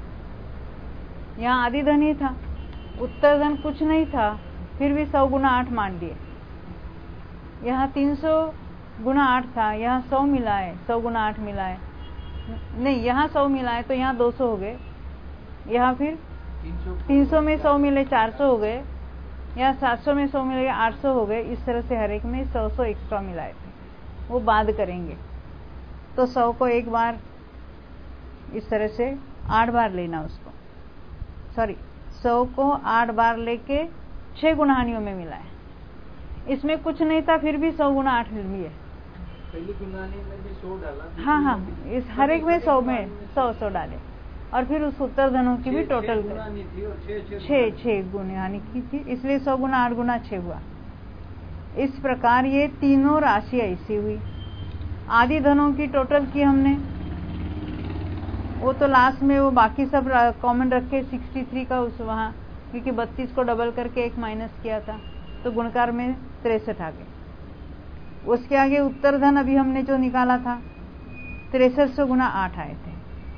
यहाँ आदि धन ही था, उत्तर धन कुछ नहीं था, फिर भी सौ गुना आठ मान लिए। यहाँ तीन सौ गुना आठ था, यहाँ सौ मिलाए, सौ गुना आठ मिलाए, नहीं यहाँ सौ मिलाए तो यहाँ दो सौ हो गए, यहाँ फिर तीन सौ में सौ मिले चार सौ हो गए, यहाँ सात सौ में सौ मिले आठ सौ हो गए। इस तरह से हर एक में सौ सौ एक्स्ट्रा मिलाए थे, वो बाद करेंगे। तो सौ को एक बार इस तरह से आठ बार लेना, उसको सॉरी सौ को आठ बार लेके छह गुणहानियों में मिलाए। इसमें कुछ नहीं था, फिर भी सौ गुना आठ लिए। पहली गुणहानि में भी सौ डाला, हाँ हाँ, इस हर एक में सौ में सौ सौ डाले, और फिर उस उत्तर धनों की भी टोटल छह छह गुणहानि की थी, इसलिए सौ गुना आठ गुना छह हुआ। इस प्रकार ये तीनों राशि ऐसी हुई। आदि धनों की टोटल की हमने, वो तो लास्ट में वो बाकी सब कॉमन रख के सिक्सटी थ्री का उस वहाँ, क्योंकि बत्तीस को डबल करके एक माइनस किया था तो गुणकार में तिरसठ आ गए। उसके आगे उत्तर धन अभी हमने जो निकाला था तिरसठ सौ गुना आठ आए थे,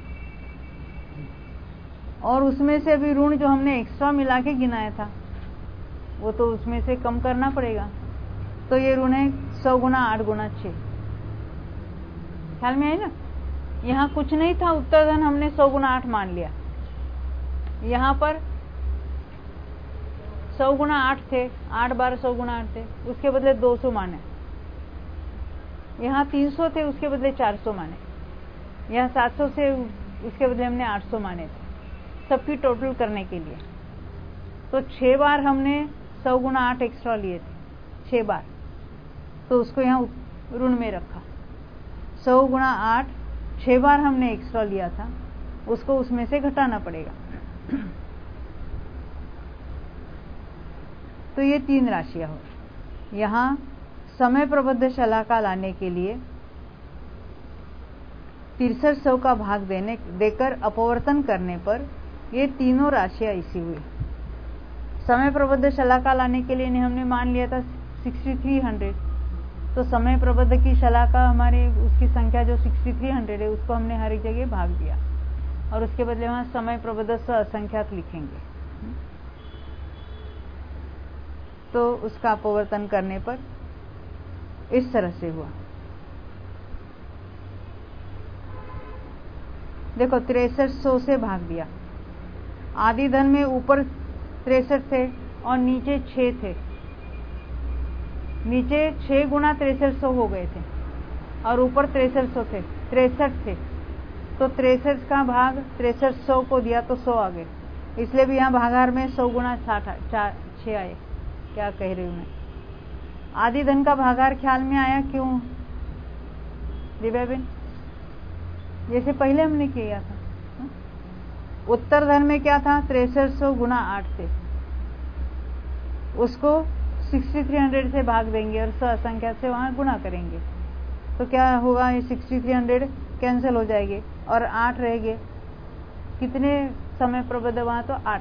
और उसमें से अभी ऋण जो हमने एक्स्ट्रा मिला के गिनाया था वो तो उसमें से कम करना पड़ेगा। तो ये ऋण है सौ गुना आठ गुना छः, ख्याल में आई ना। यहाँ कुछ नहीं था, उत्तर धन हमने सौ गुना आठ मान लिया। यहाँ पर सौ गुना आठ थे, आठ बार सौ गुना आठ थे, उसके बदले दो सौ माने। यहाँ तीन सौ थे, उसके बदले चार सौ माने। यहाँ सात सौ से उसके बदले हमने आठ सौ माने थे, सबकी टोटल करने के लिए। तो छह बार हमने सौ गुना आठ एक्स्ट्रा लिए थे, छह बार, तो उसको यहाँ ऋण में रखा। सौ गुना आठ छह बार हमने एक्स्ट्रा लिया था, उसको उसमें से घटाना पड़ेगा। तो ये तीन राशियां हो। यहाँ समय प्रबद्ध शलाका लाने के लिए तिरसठ सौ का भाग देने देकर अपवर्तन करने पर ये तीनों राशियां ऐसी हुई। समय प्रबद्ध शलाका लाने के लिए हमने मान लिया था सिक्सटी थ्री हंड्रेड, तो समय प्रबद्ध की शलाका हमारे उसकी संख्या जो सिक्सटी थ्री हंड्रेड है उसको हमने हर एक जगह भाग दिया, और उसके बदले वहां समय प्रबद्ध स असंख्यात लिखेंगे। तो उसका अपवर्तन करने पर इस तरह से हुआ। देखो तिरसठ सौ से भाग दिया। आदि धन में ऊपर तिरसठ थे और नीचे छह थे, नीचे छह गुना तिरसठ सौ हो गए थे और ऊपर तिरसठ सौ थे, तिरसठ थे। तो तिरसठ का भाग तिरसठ सौ को दिया तो सौ आ गए, इसलिए भी यहाँ भागाहार में सौ गुना साठ चार छह आए। क्या कह रही हूँ मैं? आदि धन का भागाहार ख्याल में आया क्यों दिव्याबेन? जैसे पहले हमने किया था। उत्तर धन में क्या था? तिरसठ सौ गुना आठ थे, उसको सिक्सटी थ्री हंड्रेड से भाग देंगे और स असंख्या से वहां गुणा करेंगे। तो क्या होगा? ये सिक्सटी थ्री हंड्रेड कैंसिल हो जाएंगे और आठ रहेंगे। कितने समय प्रबद्ध वहां? तो आठ।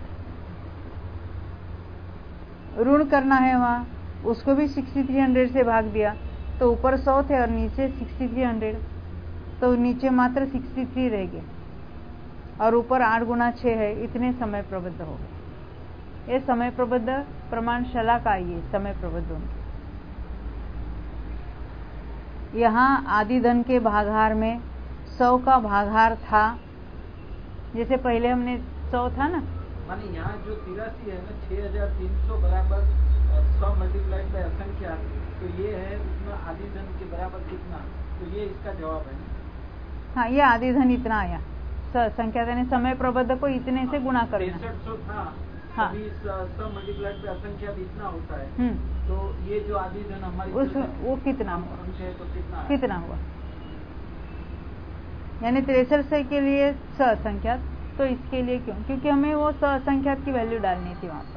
ऋण करना है वहां, उसको भी सिक्सटी थ्री हंड्रेड से भाग दिया, तो ऊपर सौ थे और नीचे सिक्सटी थ्री हंड्रेड, तो नीचे मात्र सिक्सटी थ्री रह गए और ऊपर आठ गुना छः है, इतने समय प्रबद्ध हो गए। ये समय प्रबद्ध प्रमाण शलाका, ये समय प्रबद्ध होंगे। यहाँ आदि धन के भागाहार में सौ का भागाहार था, जैसे पहले हमने सौ था ना, माने यहाँ जो तिरासी है ना, छह हजार तीन सौ बराबर सौ मल्टीप्लाइड बाय असंख्या, तो ये है उसमें आदि धन के बराबर कितना, तो ये इसका जवाब है। हाँ, ये आदि धन इतना आया। संख्या यानी समय प्रबद्ध को इतने से गुणा करना। तिरसठ सौ था, हाँ, सौ मल्टीप्लाइड बाय असंख्या इतना होता है, तो ये जो आदि धन हमारी उस वो कितना हुआ? तो कितना कितना हुआ? यानी तिरसठ से के लिए स असंख्यात, तो इसके लिए क्यों? क्योंकि हमें वो स असंख्यात की वैल्यू डालनी थी वहां पर।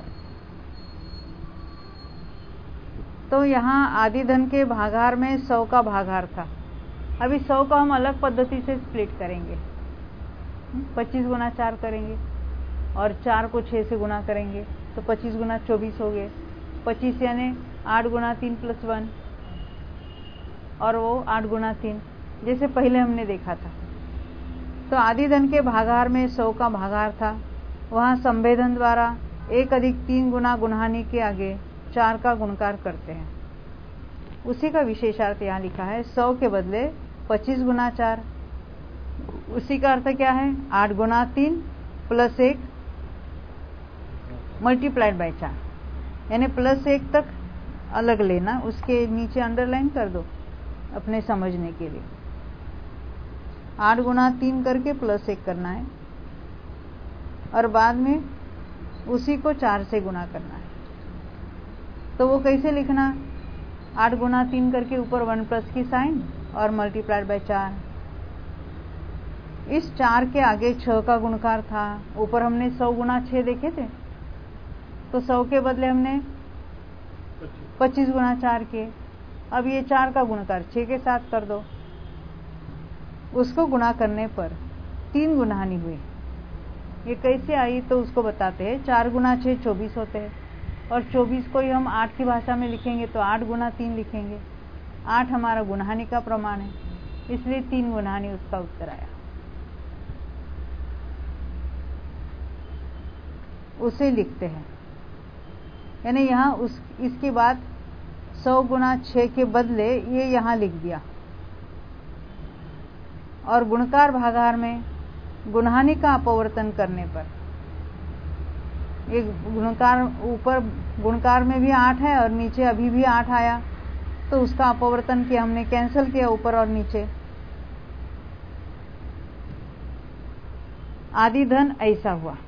तो यहाँ आदि धन के भागाहार में सौ का भागाहार था। अभी सौ का हम अलग पद्धति से स्प्लिट करेंगे, पच्चीस गुना चार करेंगे और चार को छः से गुना करेंगे, तो पच्चीस गुना चौबीस हो गए। पच्चीस यानी आठ गुना तीन प्लस वन, और वो आठ गुना तीन, जैसे पहले हमने देखा था। तो आदि धन के भागाहार में सौ का भागाहार था, वहाँ संभेदन द्वारा एक अधिक तीन गुना गुणहानि के आगे चार का गुणकार करते हैं। उसी का विशेषार्थ यहाँ लिखा है, सौ के बदले पच्चीस गुना चार। उसी का अर्थ क्या है? आठ गुना तीन प्लस एक मल्टीप्लाइड बाय चार, यानी प्लस एक तक अलग लेना, उसके नीचे अंडरलाइन कर दो अपने समझने के लिए। आठ गुना तीन करके प्लस एक करना है और बाद में उसी को चार से गुणा करना है। तो वो कैसे लिखना? आठ गुना तीन करके ऊपर वन प्लस की साइन और मल्टीप्लाइड बाय चार। इस चार के आगे छह का गुणकार था, ऊपर हमने सौ गुना छह देखे थे, तो सौ के बदले हमने पच्चीस गुना चार के। अब ये चार का गुणकार छह के साथ कर दो, उसको गुणा करने पर तीन गुणहानि हुई। ये कैसे आई तो उसको बताते हैं। चार गुना छः चौबीस होते हैं, और चौबीस को ही हम आठ की भाषा में लिखेंगे तो आठ गुना तीन लिखेंगे। आठ हमारा गुणहानि का प्रमाण है, इसलिए तीन गुणहानि उसका उत्तर आया। उसे लिखते हैं, यानी यहाँ उस इसके बाद सौ गुना छः के बदले ये यहाँ लिख दिया, और गुणकार भागाहार में गुणहानि का अपवर्तन करने पर एक गुणकार ऊपर गुणकार में भी आठ है और नीचे अभी भी आठ आया, तो उसका अपवर्तन किया हमने, कैंसिल किया ऊपर और नीचे। आदि धन ऐसा हुआ।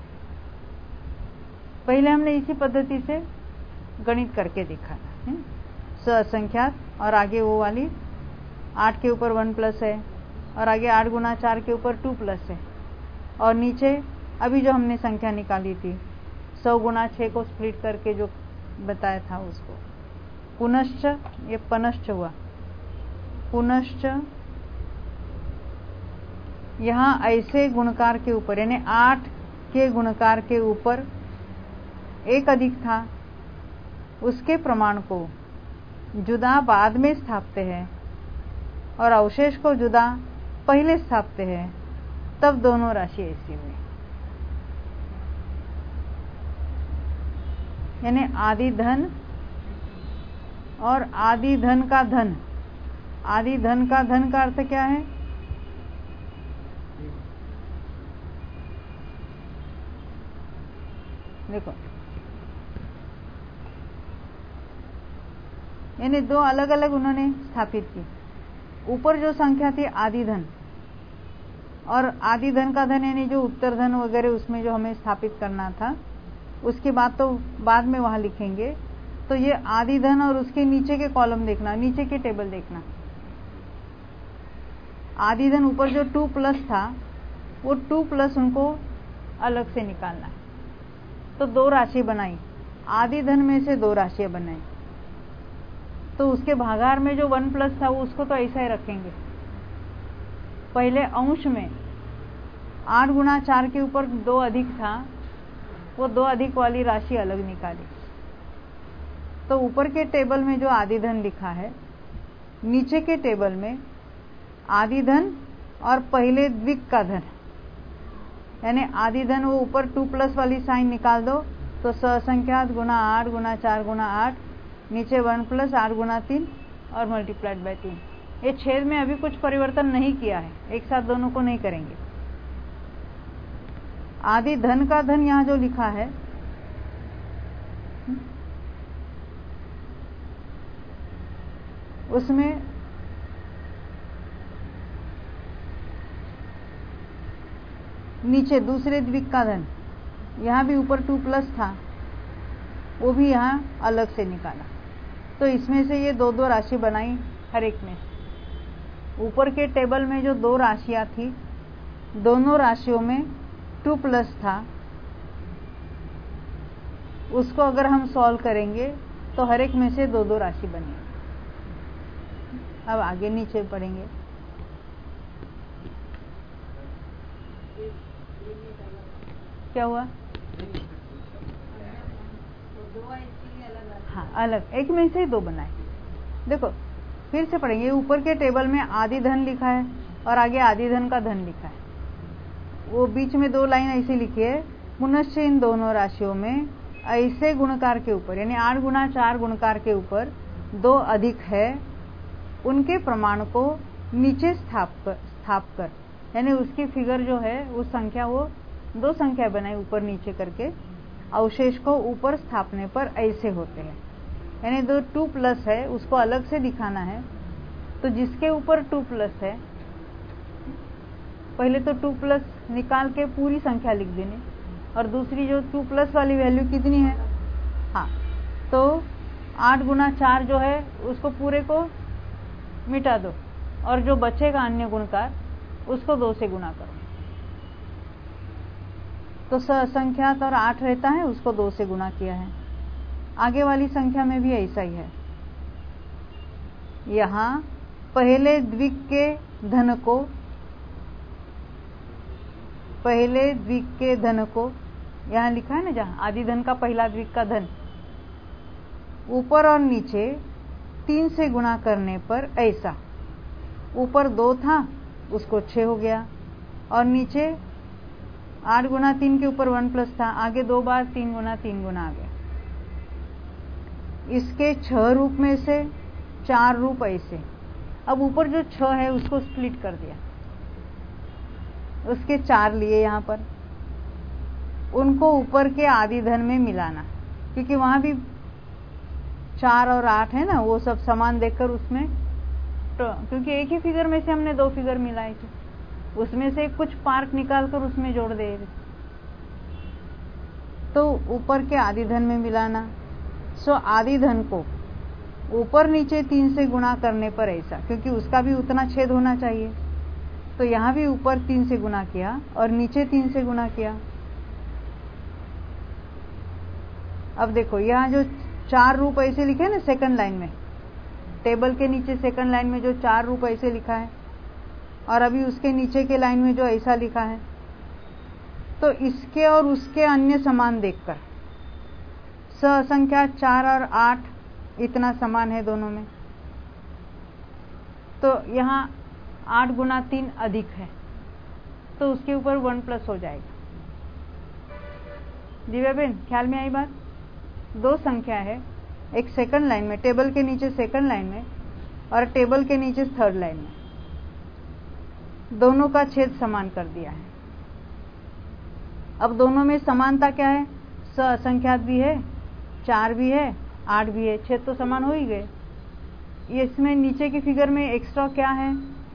पहले हमने इसी पद्धति से गणित करके देखा था, सअसंख्यात, और आगे वो वाली आठ के ऊपर वन प्लस है, और आगे आठ गुना चार के ऊपर टू प्लस है, और नीचे अभी जो हमने संख्या निकाली थी सौ गुना छः को स्प्लिट करके जो बताया था उसको। पुनश्च, ये पनश्च हुआ। पुनश्च यहाँ ऐसे गुणकार के ऊपर, यानी आठ के गुणकार के ऊपर एक अधिक था, उसके प्रमाण को जुदा बाद में स्थापते हैं और अवशेष को जुदा पहले स्थापते हैं, तब दोनों राशि ऐसी हुई। यानी आदि धन और आदि धन का धन। आदि धन का धन का अर्थ क्या है? देखो, यानी दो अलग अलग उन्होंने स्थापित की। ऊपर जो संख्या थी आदि धन, और आदि धन का धन यानी जो उत्तर धन वगैरह उसमें जो हमें स्थापित करना था, उसके बाद तो बाद में वहां लिखेंगे। तो ये आदि धन और उसके नीचे के कॉलम देखना, नीचे के टेबल देखना। आदि धन ऊपर जो टू प्लस था, वो टू प्लस उनको अलग से निकालना है। तो दो राशि बनाई, आदि धन में से दो राशियां बनाई, तो उसके भागाहार में जो वन प्लस था वो उसको तो ऐसा ही रखेंगे। पहले अंश में आठ गुना चार के ऊपर दो अधिक था, वो दो अधिक वाली राशि अलग निकाली। तो ऊपर के टेबल में जो आदि धन लिखा है, नीचे के टेबल में आदि धन और पहले द्विक का धन, यानी आदि धन वो ऊपर टू प्लस वाली साइन निकाल दो, तो सअसंख्यात गुना आठ गुना चार गुना आठ, नीचे वन प्लस आठ गुना तीन और मल्टीप्लाइड बाय तीन। ये छेद में अभी कुछ परिवर्तन नहीं किया है, एक साथ दोनों को नहीं करेंगे। आदि धन का धन यहाँ जो लिखा है, उसमें नीचे दूसरे द्विक का धन, यहाँ भी ऊपर टू प्लस था, वो भी यहाँ अलग से निकाला। तो इसमें से ये दो दो राशि बनाई हर एक में। ऊपर के टेबल में जो दो राशियां थी, दोनों राशियों में टू प्लस था, उसको अगर हम सॉल्व करेंगे तो हर एक में से दो दो राशि बनी। अब आगे नीचे पढ़ेंगे। क्या हुआ? हाँ, अलग, एक में से ही दो बनाए। देखो फिर से पढ़ेंगे। ऊपर के टेबल में आदि धन लिखा है और आगे आदि धन का धन लिखा है, वो बीच में दो लाइन ऐसी लिखी है, पुनश्च इन दोनों राशियों में ऐसे गुणकार के ऊपर, यानी आठ गुना चार गुणकार के ऊपर दो अधिक है, उनके प्रमाण को नीचे स्थाप कर स्थाप कर यानी उसकी फिगर जो है उस संख्या, वो दो संख्या बनाई ऊपर नीचे करके, अवशेष को ऊपर स्थापने पर ऐसे होते हैं। यानी दो टू प्लस है उसको अलग से दिखाना है, तो जिसके ऊपर टू प्लस है पहले तो टू प्लस निकाल के पूरी संख्या लिख देनी, और दूसरी जो टू प्लस वाली वैल्यू कितनी है, हाँ, तो आठ गुना चार जो है उसको पूरे को मिटा दो, और जो बचेगा अन्य गुणकार उसको दो से गुना करो। तो सअसंख्यात और आठ रहता है, उसको दो से गुना किया है। आगे वाली संख्या में भी ऐसा ही है। यहाँ पहले द्विक के धन को पहले द्विक के धन को, यहाँ लिखा है ना जहाँ आदि धन का पहला द्विक का धन, ऊपर और नीचे तीन से गुणा करने पर ऐसा, ऊपर दो था उसको छः हो गया, और नीचे आठ गुना तीन के ऊपर वन प्लस था, आगे दो बार तीन गुना तीन गुना आ गया। इसके छह रूप में से चार रूप ऐसे। अब ऊपर जो छह है उसको स्प्लिट कर दिया, उसके चार लिए यहाँ पर, उनको ऊपर के आदि धन में मिलाना, क्योंकि वहां भी चार और आठ है ना, वो सब समान देखकर उसमें तो, क्योंकि एक ही फिगर में से हमने दो फिगर मिलाए थे, उसमें से कुछ पार्ट निकालकर उसमें जोड़ दे रहे, तो ऊपर के आदि धन में मिलाना। सो आदि धन को ऊपर नीचे तीन से गुणा करने पर ऐसा, क्योंकि उसका भी उतना छेद होना चाहिए, तो यहाँ भी ऊपर तीन से गुणा किया और नीचे तीन से गुणा किया। अब देखो यहाँ जो चार रूप ऐसे लिखे हैं ना सेकंड लाइन में, टेबल के नीचे सेकंड लाइन में जो चार रूप ऐसे लिखा है, और अभी उसके नीचे के लाइन में जो ऐसा लिखा है, तो इसके और उसके अन्य समान देखकर ससंख्या चार और आठ इतना समान है दोनों में, तो यहाँ आठ गुना तीन अधिक है, तो उसके ऊपर वन प्लस हो जाएगा। दिव्या बेन ख्याल में आई बात? दो संख्या है, एक सेकंड लाइन में, टेबल के नीचे सेकंड लाइन में, और टेबल के नीचे थर्ड लाइन में, दोनों का छेद समान कर दिया है। अब दोनों में समानता क्या है? स असंख्यात भी है, चार भी है, आठ भी है, छेद तो समान हो ही गए। ये इसमें नीचे की फिगर में एक्स्ट्रा क्या है?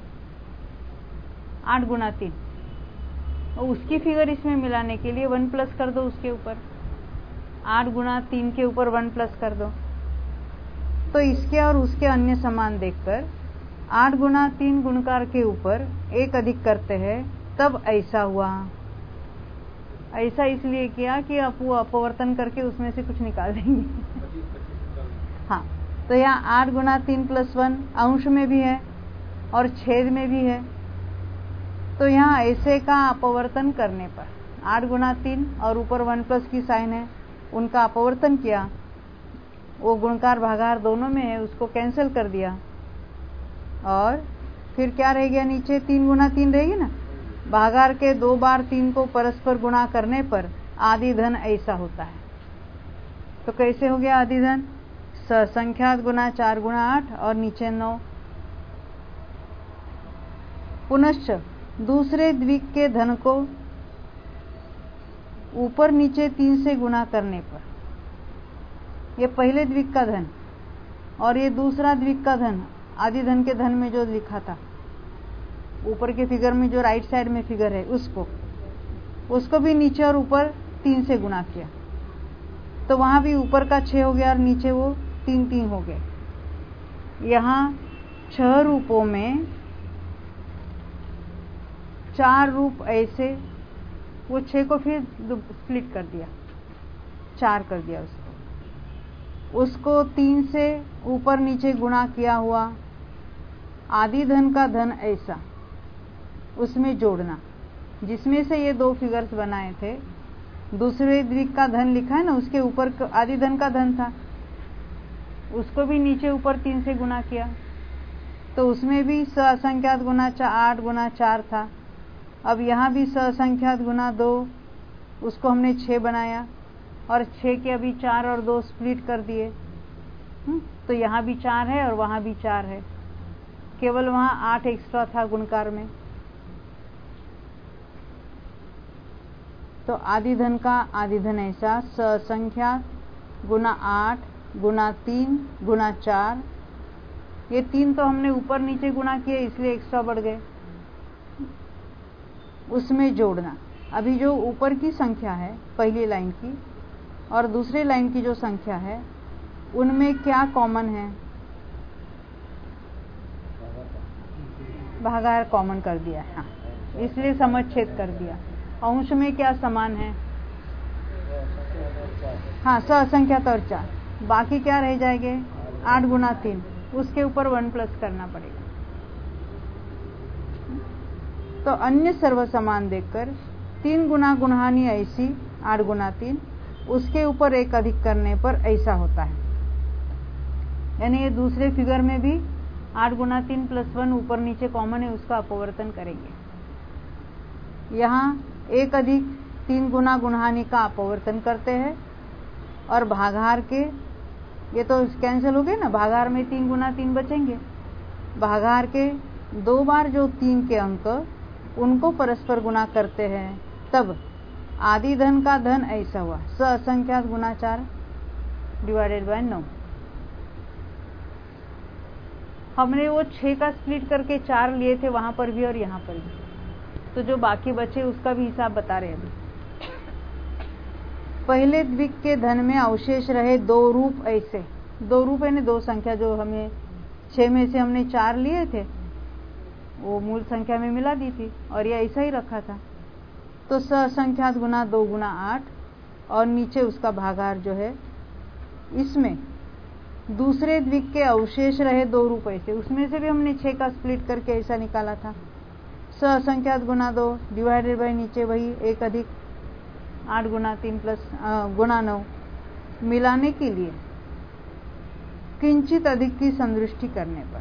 आठ गुना तीन, और उसकी फिगर इसमें मिलाने के लिए वन प्लस कर दो, उसके ऊपर आठ गुना तीन के ऊपर वन प्लस कर दो, तो इसके और उसके अन्य समान देखकर आठ गुना तीन गुणकार के ऊपर एक अधिक करते हैं, तब ऐसा हुआ। ऐसा इसलिए किया कि आप वो अपवर्तन करके उसमें से कुछ निकाल देंगे। हाँ, तो यहाँ आठ गुना तीन प्लस वन अंश में भी है और छेद में भी है, तो यहाँ ऐसे का अपवर्तन करने पर आठ गुना तीन और ऊपर वन प्लस की साइन है, उनका अपवर्तन किया, वो गुणकार भागाहार दोनों में है, उसको कैंसिल कर दिया, और फिर क्या रह गया नीचे? तीन गुना तीन रहेगी ना, भागाहार के दो बार तीन को परस्पर गुणा करने पर आदि धन ऐसा होता है। तो कैसे हो गया आदि धन? ससंख्यात गुना चार गुना आठ और नीचे नौ। पुनश्च दूसरे द्विक के धन को ऊपर नीचे तीन से गुणा करने पर, ये पहले द्विक का धन और ये दूसरा द्विक का धन, आदि धन के धन में जो लिखा था ऊपर के फिगर में, जो राइट साइड में फिगर है, उसको उसको भी नीचे और ऊपर तीन से गुणा किया, तो वहां भी ऊपर का छह हो गया और नीचे वो तीन तीन हो गए। यहाँ छह रूपों में चार रूप ऐसे, वो छह को फिर स्प्लिट कर दिया, चार कर दिया उसको, उसको तीन से ऊपर नीचे गुणा किया हुआ आदि धन का धन ऐसा, उसमें जोड़ना, जिसमें से ये दो फिगर्स बनाए थे, दूसरे द्विक का धन लिखा है ना, उसके ऊपर आदि धन का धन था, उसको भी नीचे ऊपर तीन से गुणा किया, तो उसमें भी स असंख्यात गुना आठ गुना चार था। अब यहाँ भी स असंख्यात गुना दो, उसको हमने छः बनाया, और छः के अभी चार और दो स्प्लिट कर दिए, तो यहाँ भी चार है और वहाँ भी चार है, केवल वहाँ आठ एक्स्ट्रा था गुणकार में। तो आदि धन का आदि धन ऐसा, स असंख्यात गुना आठ गुना तीन गुना चार, ये तीन तो हमने ऊपर नीचे गुणा किए इसलिए एक्स्ट्रा बढ़ गए, उसमें जोड़ना। अभी जो ऊपर की संख्या है पहली लाइन की और दूसरे लाइन की जो संख्या है, उनमें क्या कॉमन है? भागाहार कॉमन कर दिया है, हाँ, इसलिए समच्छेद कर दिया। अंश में क्या समान है? हाँ, स असंख्यात और चार, बाकी क्या रह जाएंगे? आठ गुना तीन, उसके ऊपर वन प्लस करना पड़ेगा। तो अन्य सर्व समान देखकर तीन गुना गुणहानि ऐसी, आठ गुना तीन, उसके ऊपर एक अधिक करने पर ऐसा होता है। यानी ये दूसरे फिगर में भी आठ गुना तीन प्लस वन ऊपर नीचे कॉमन है, उसका अपवर्तन करेंगे। यहाँ एक अधिक तीन गुना गुणहानि का अपवर्तन करते हैं और भागाहार के, ये तो कैंसिल हो गए ना, भागाहार में तीन गुना तीन बचेंगे। भागाहार के दो बार जो तीन के अंक उनको परस्पर गुणा करते हैं, तब आदि धन का धन ऐसा हुआ, स असंख्यात गुना चार डिवाइडेड बाय नौ। हमने वो छह का स्प्लिट करके चार लिए थे वहां पर भी और यहाँ पर भी, तो जो बाकी बचे उसका भी हिसाब बता रहे हैं अभी। पहले द्विक के धन में अवशेष रहे दो रूप ऐसे, दो रूप है ना, दो संख्या जो हमें छह में से हमने चार लिए थे वो मूल संख्या में मिला दी थी और ये ऐसा ही रखा था। तो स असंख्यात गुना दो गुना आठ और नीचे उसका भागाहार जो है, इसमें दूसरे द्विक के अवशेष रहे दो रूप ऐसे, उसमें से भी हमने छह का स्प्लिट करके ऐसा निकाला था। स असंख्यात गुना दो डिवाइडेड बाय नीचे वही एक अधिक आठ गुना तीन प्लस गुना नौ, मिलाने के लिए किंचित अधिक की संदृष्टि करने पर,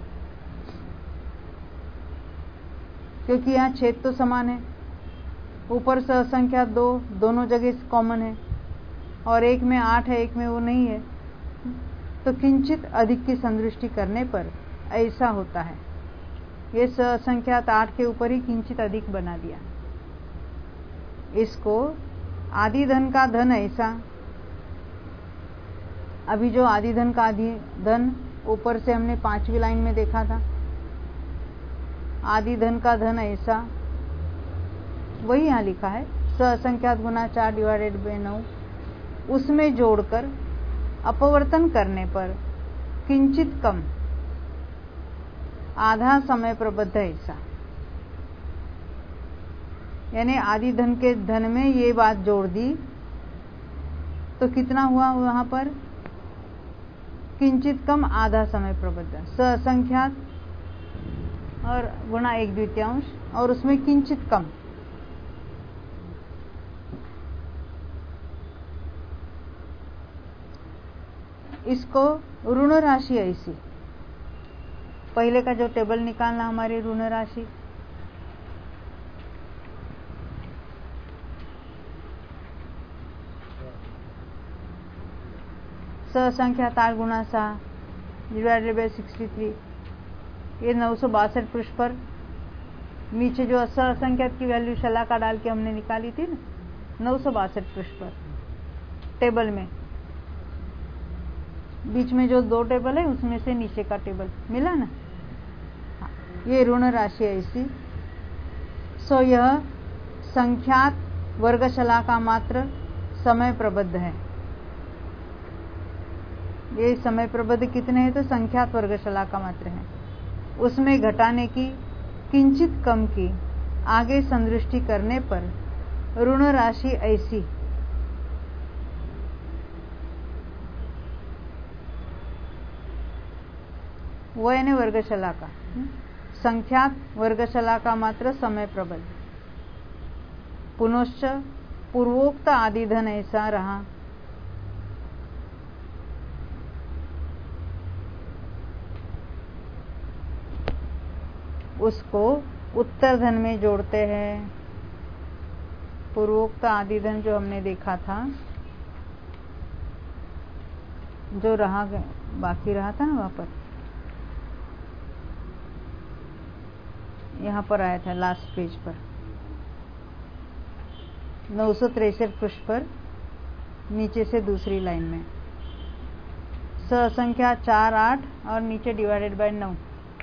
क्योंकि यहाँ छेद तो समान है, ऊपर स असंख्यात दो दोनों जगह कॉमन है और एक में आठ है एक में वो नहीं है, तो किंचित अधिक की संदृष्टि करने पर ऐसा होता है। ये स असंख्यात आठ के ऊपर ही किंचित अधिक बना दिया। इसको आदि धन का धन ऐसा, अभी जो आदि धन का आदि धन ऊपर से हमने पांचवी लाइन में देखा था, आदि धन का धन ऐसा, वही यहाँ लिखा है स असंख्यात गुना चार डिवाइडेड बाय नौ, उसमें जोड़कर अपवर्तन करने पर किंचित कम आधा समय प्रबद्ध ऐसा। यानी आदि धन के धन में ये बात जोड़ दी तो कितना हुआ वहां पर, किंचित कम आधा समय प्रबद्ध, स असंख्यात और गुणा एक द्वितीयांश और उसमें किंचित कम। इसको ऋण राशि ऐसी, पहले का जो टेबल निकालना हमारी ऋण राशि, स संख्या आठ गुना सहा डिवाइडेड बाय सिक्सटी थ्री, ये नौ सौ बासठ पृष्ठ पर नीचे जो स असंख्यात की वैल्यू शलाका डाल के हमने निकाली थी ना, नौ सौ बासठ पृष्ठ पर टेबल में, बीच में जो दो टेबल है उसमें से नीचे का टेबल मिला ना, ये ऋण राशि ऐसी। सो यह संख्यात वर्गशलाका मात्र समय प्रबद्ध है। ये समय प्रबद्ध कितने हैं, तो संख्यात वर्गशलाका मात्र है, उसमें घटाने की किंचित कम की आगे संदृष्टि करने पर ऋण राशि ऐसी। वो यानी वर्गशलाका, संख्यात वर्गशलाका मात्र समय प्रबल। पुनश्च पूर्वोक्त आदि धन ऐसा रहा, उसको उत्तर धन में जोड़ते हैं। पूर्वोक्त आदि धन जो हमने देखा था, जो रहा बाकी रहा था ना वहां पर, यहाँ पर आया था लास्ट पेज पर नौ सौ तिरसठ पृष्ठ पर नीचे से दूसरी लाइन में स संख्या चार आठ और नीचे डिवाइडेड बाय नौ।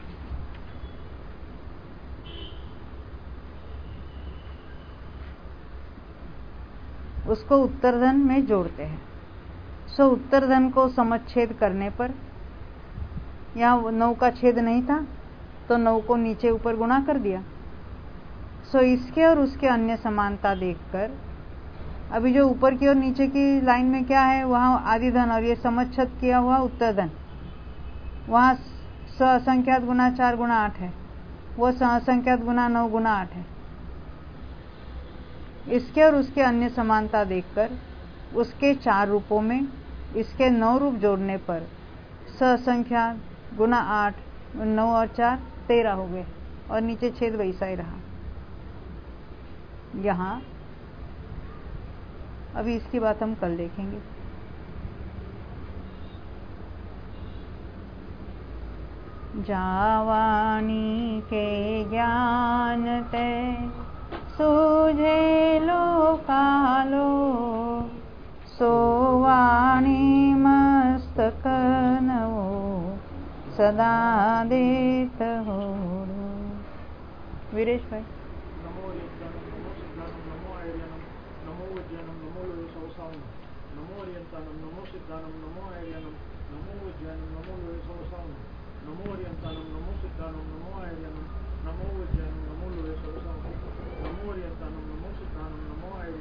उसको उत्तर धन में जोड़ते हैं। सो उत्तर धन को समच्छेद करने पर, यहाँ नौ का छेद नहीं था तो नौ को नीचे ऊपर गुणा कर दिया। सो इसके और उसके अन्य समानता देखकर अभी जो ऊपर की और नीचे की लाइन में क्या है, वहाँ आदि धन और ये समच्छेद किया हुआ उत्तर धन, वहाँ स असंख्यात गुना चार गुना आठ है, वो स असंख्यात गुना नौ गुना आठ है। इसके और उसके अन्य समानता देखकर उसके चार रूपों में इसके नौ रूप जोड़ने पर ससंख्या गुना आठ, नौ और चार तेरह हो गए और नीचे छेद वैसा ही रहा। यहाँ अभी इसकी बात हम कल देखेंगे। जावानी के ज्ञान ते सूझे लोकालो, सोवाणी मस्तक नवो सदा देत हो। वीरेश भाई। नमो यज्ञानम नमो सिद्धानम नमो आर्यनम नमो वज्ञानम नमो लोहे सवसावनम नमो अर्यंतानम नमो सिद्धानम नमो आर्यनम नमो वज्ञानम नमो लोहे सवसावनम नमो अर्यंतानम नमो सिद्धानम नमो आर्यनम नमो वज्ञानम नमो लोहे सवसावनम नमो अर्यंतानम नमो सिद्धानम नमो आर्यनम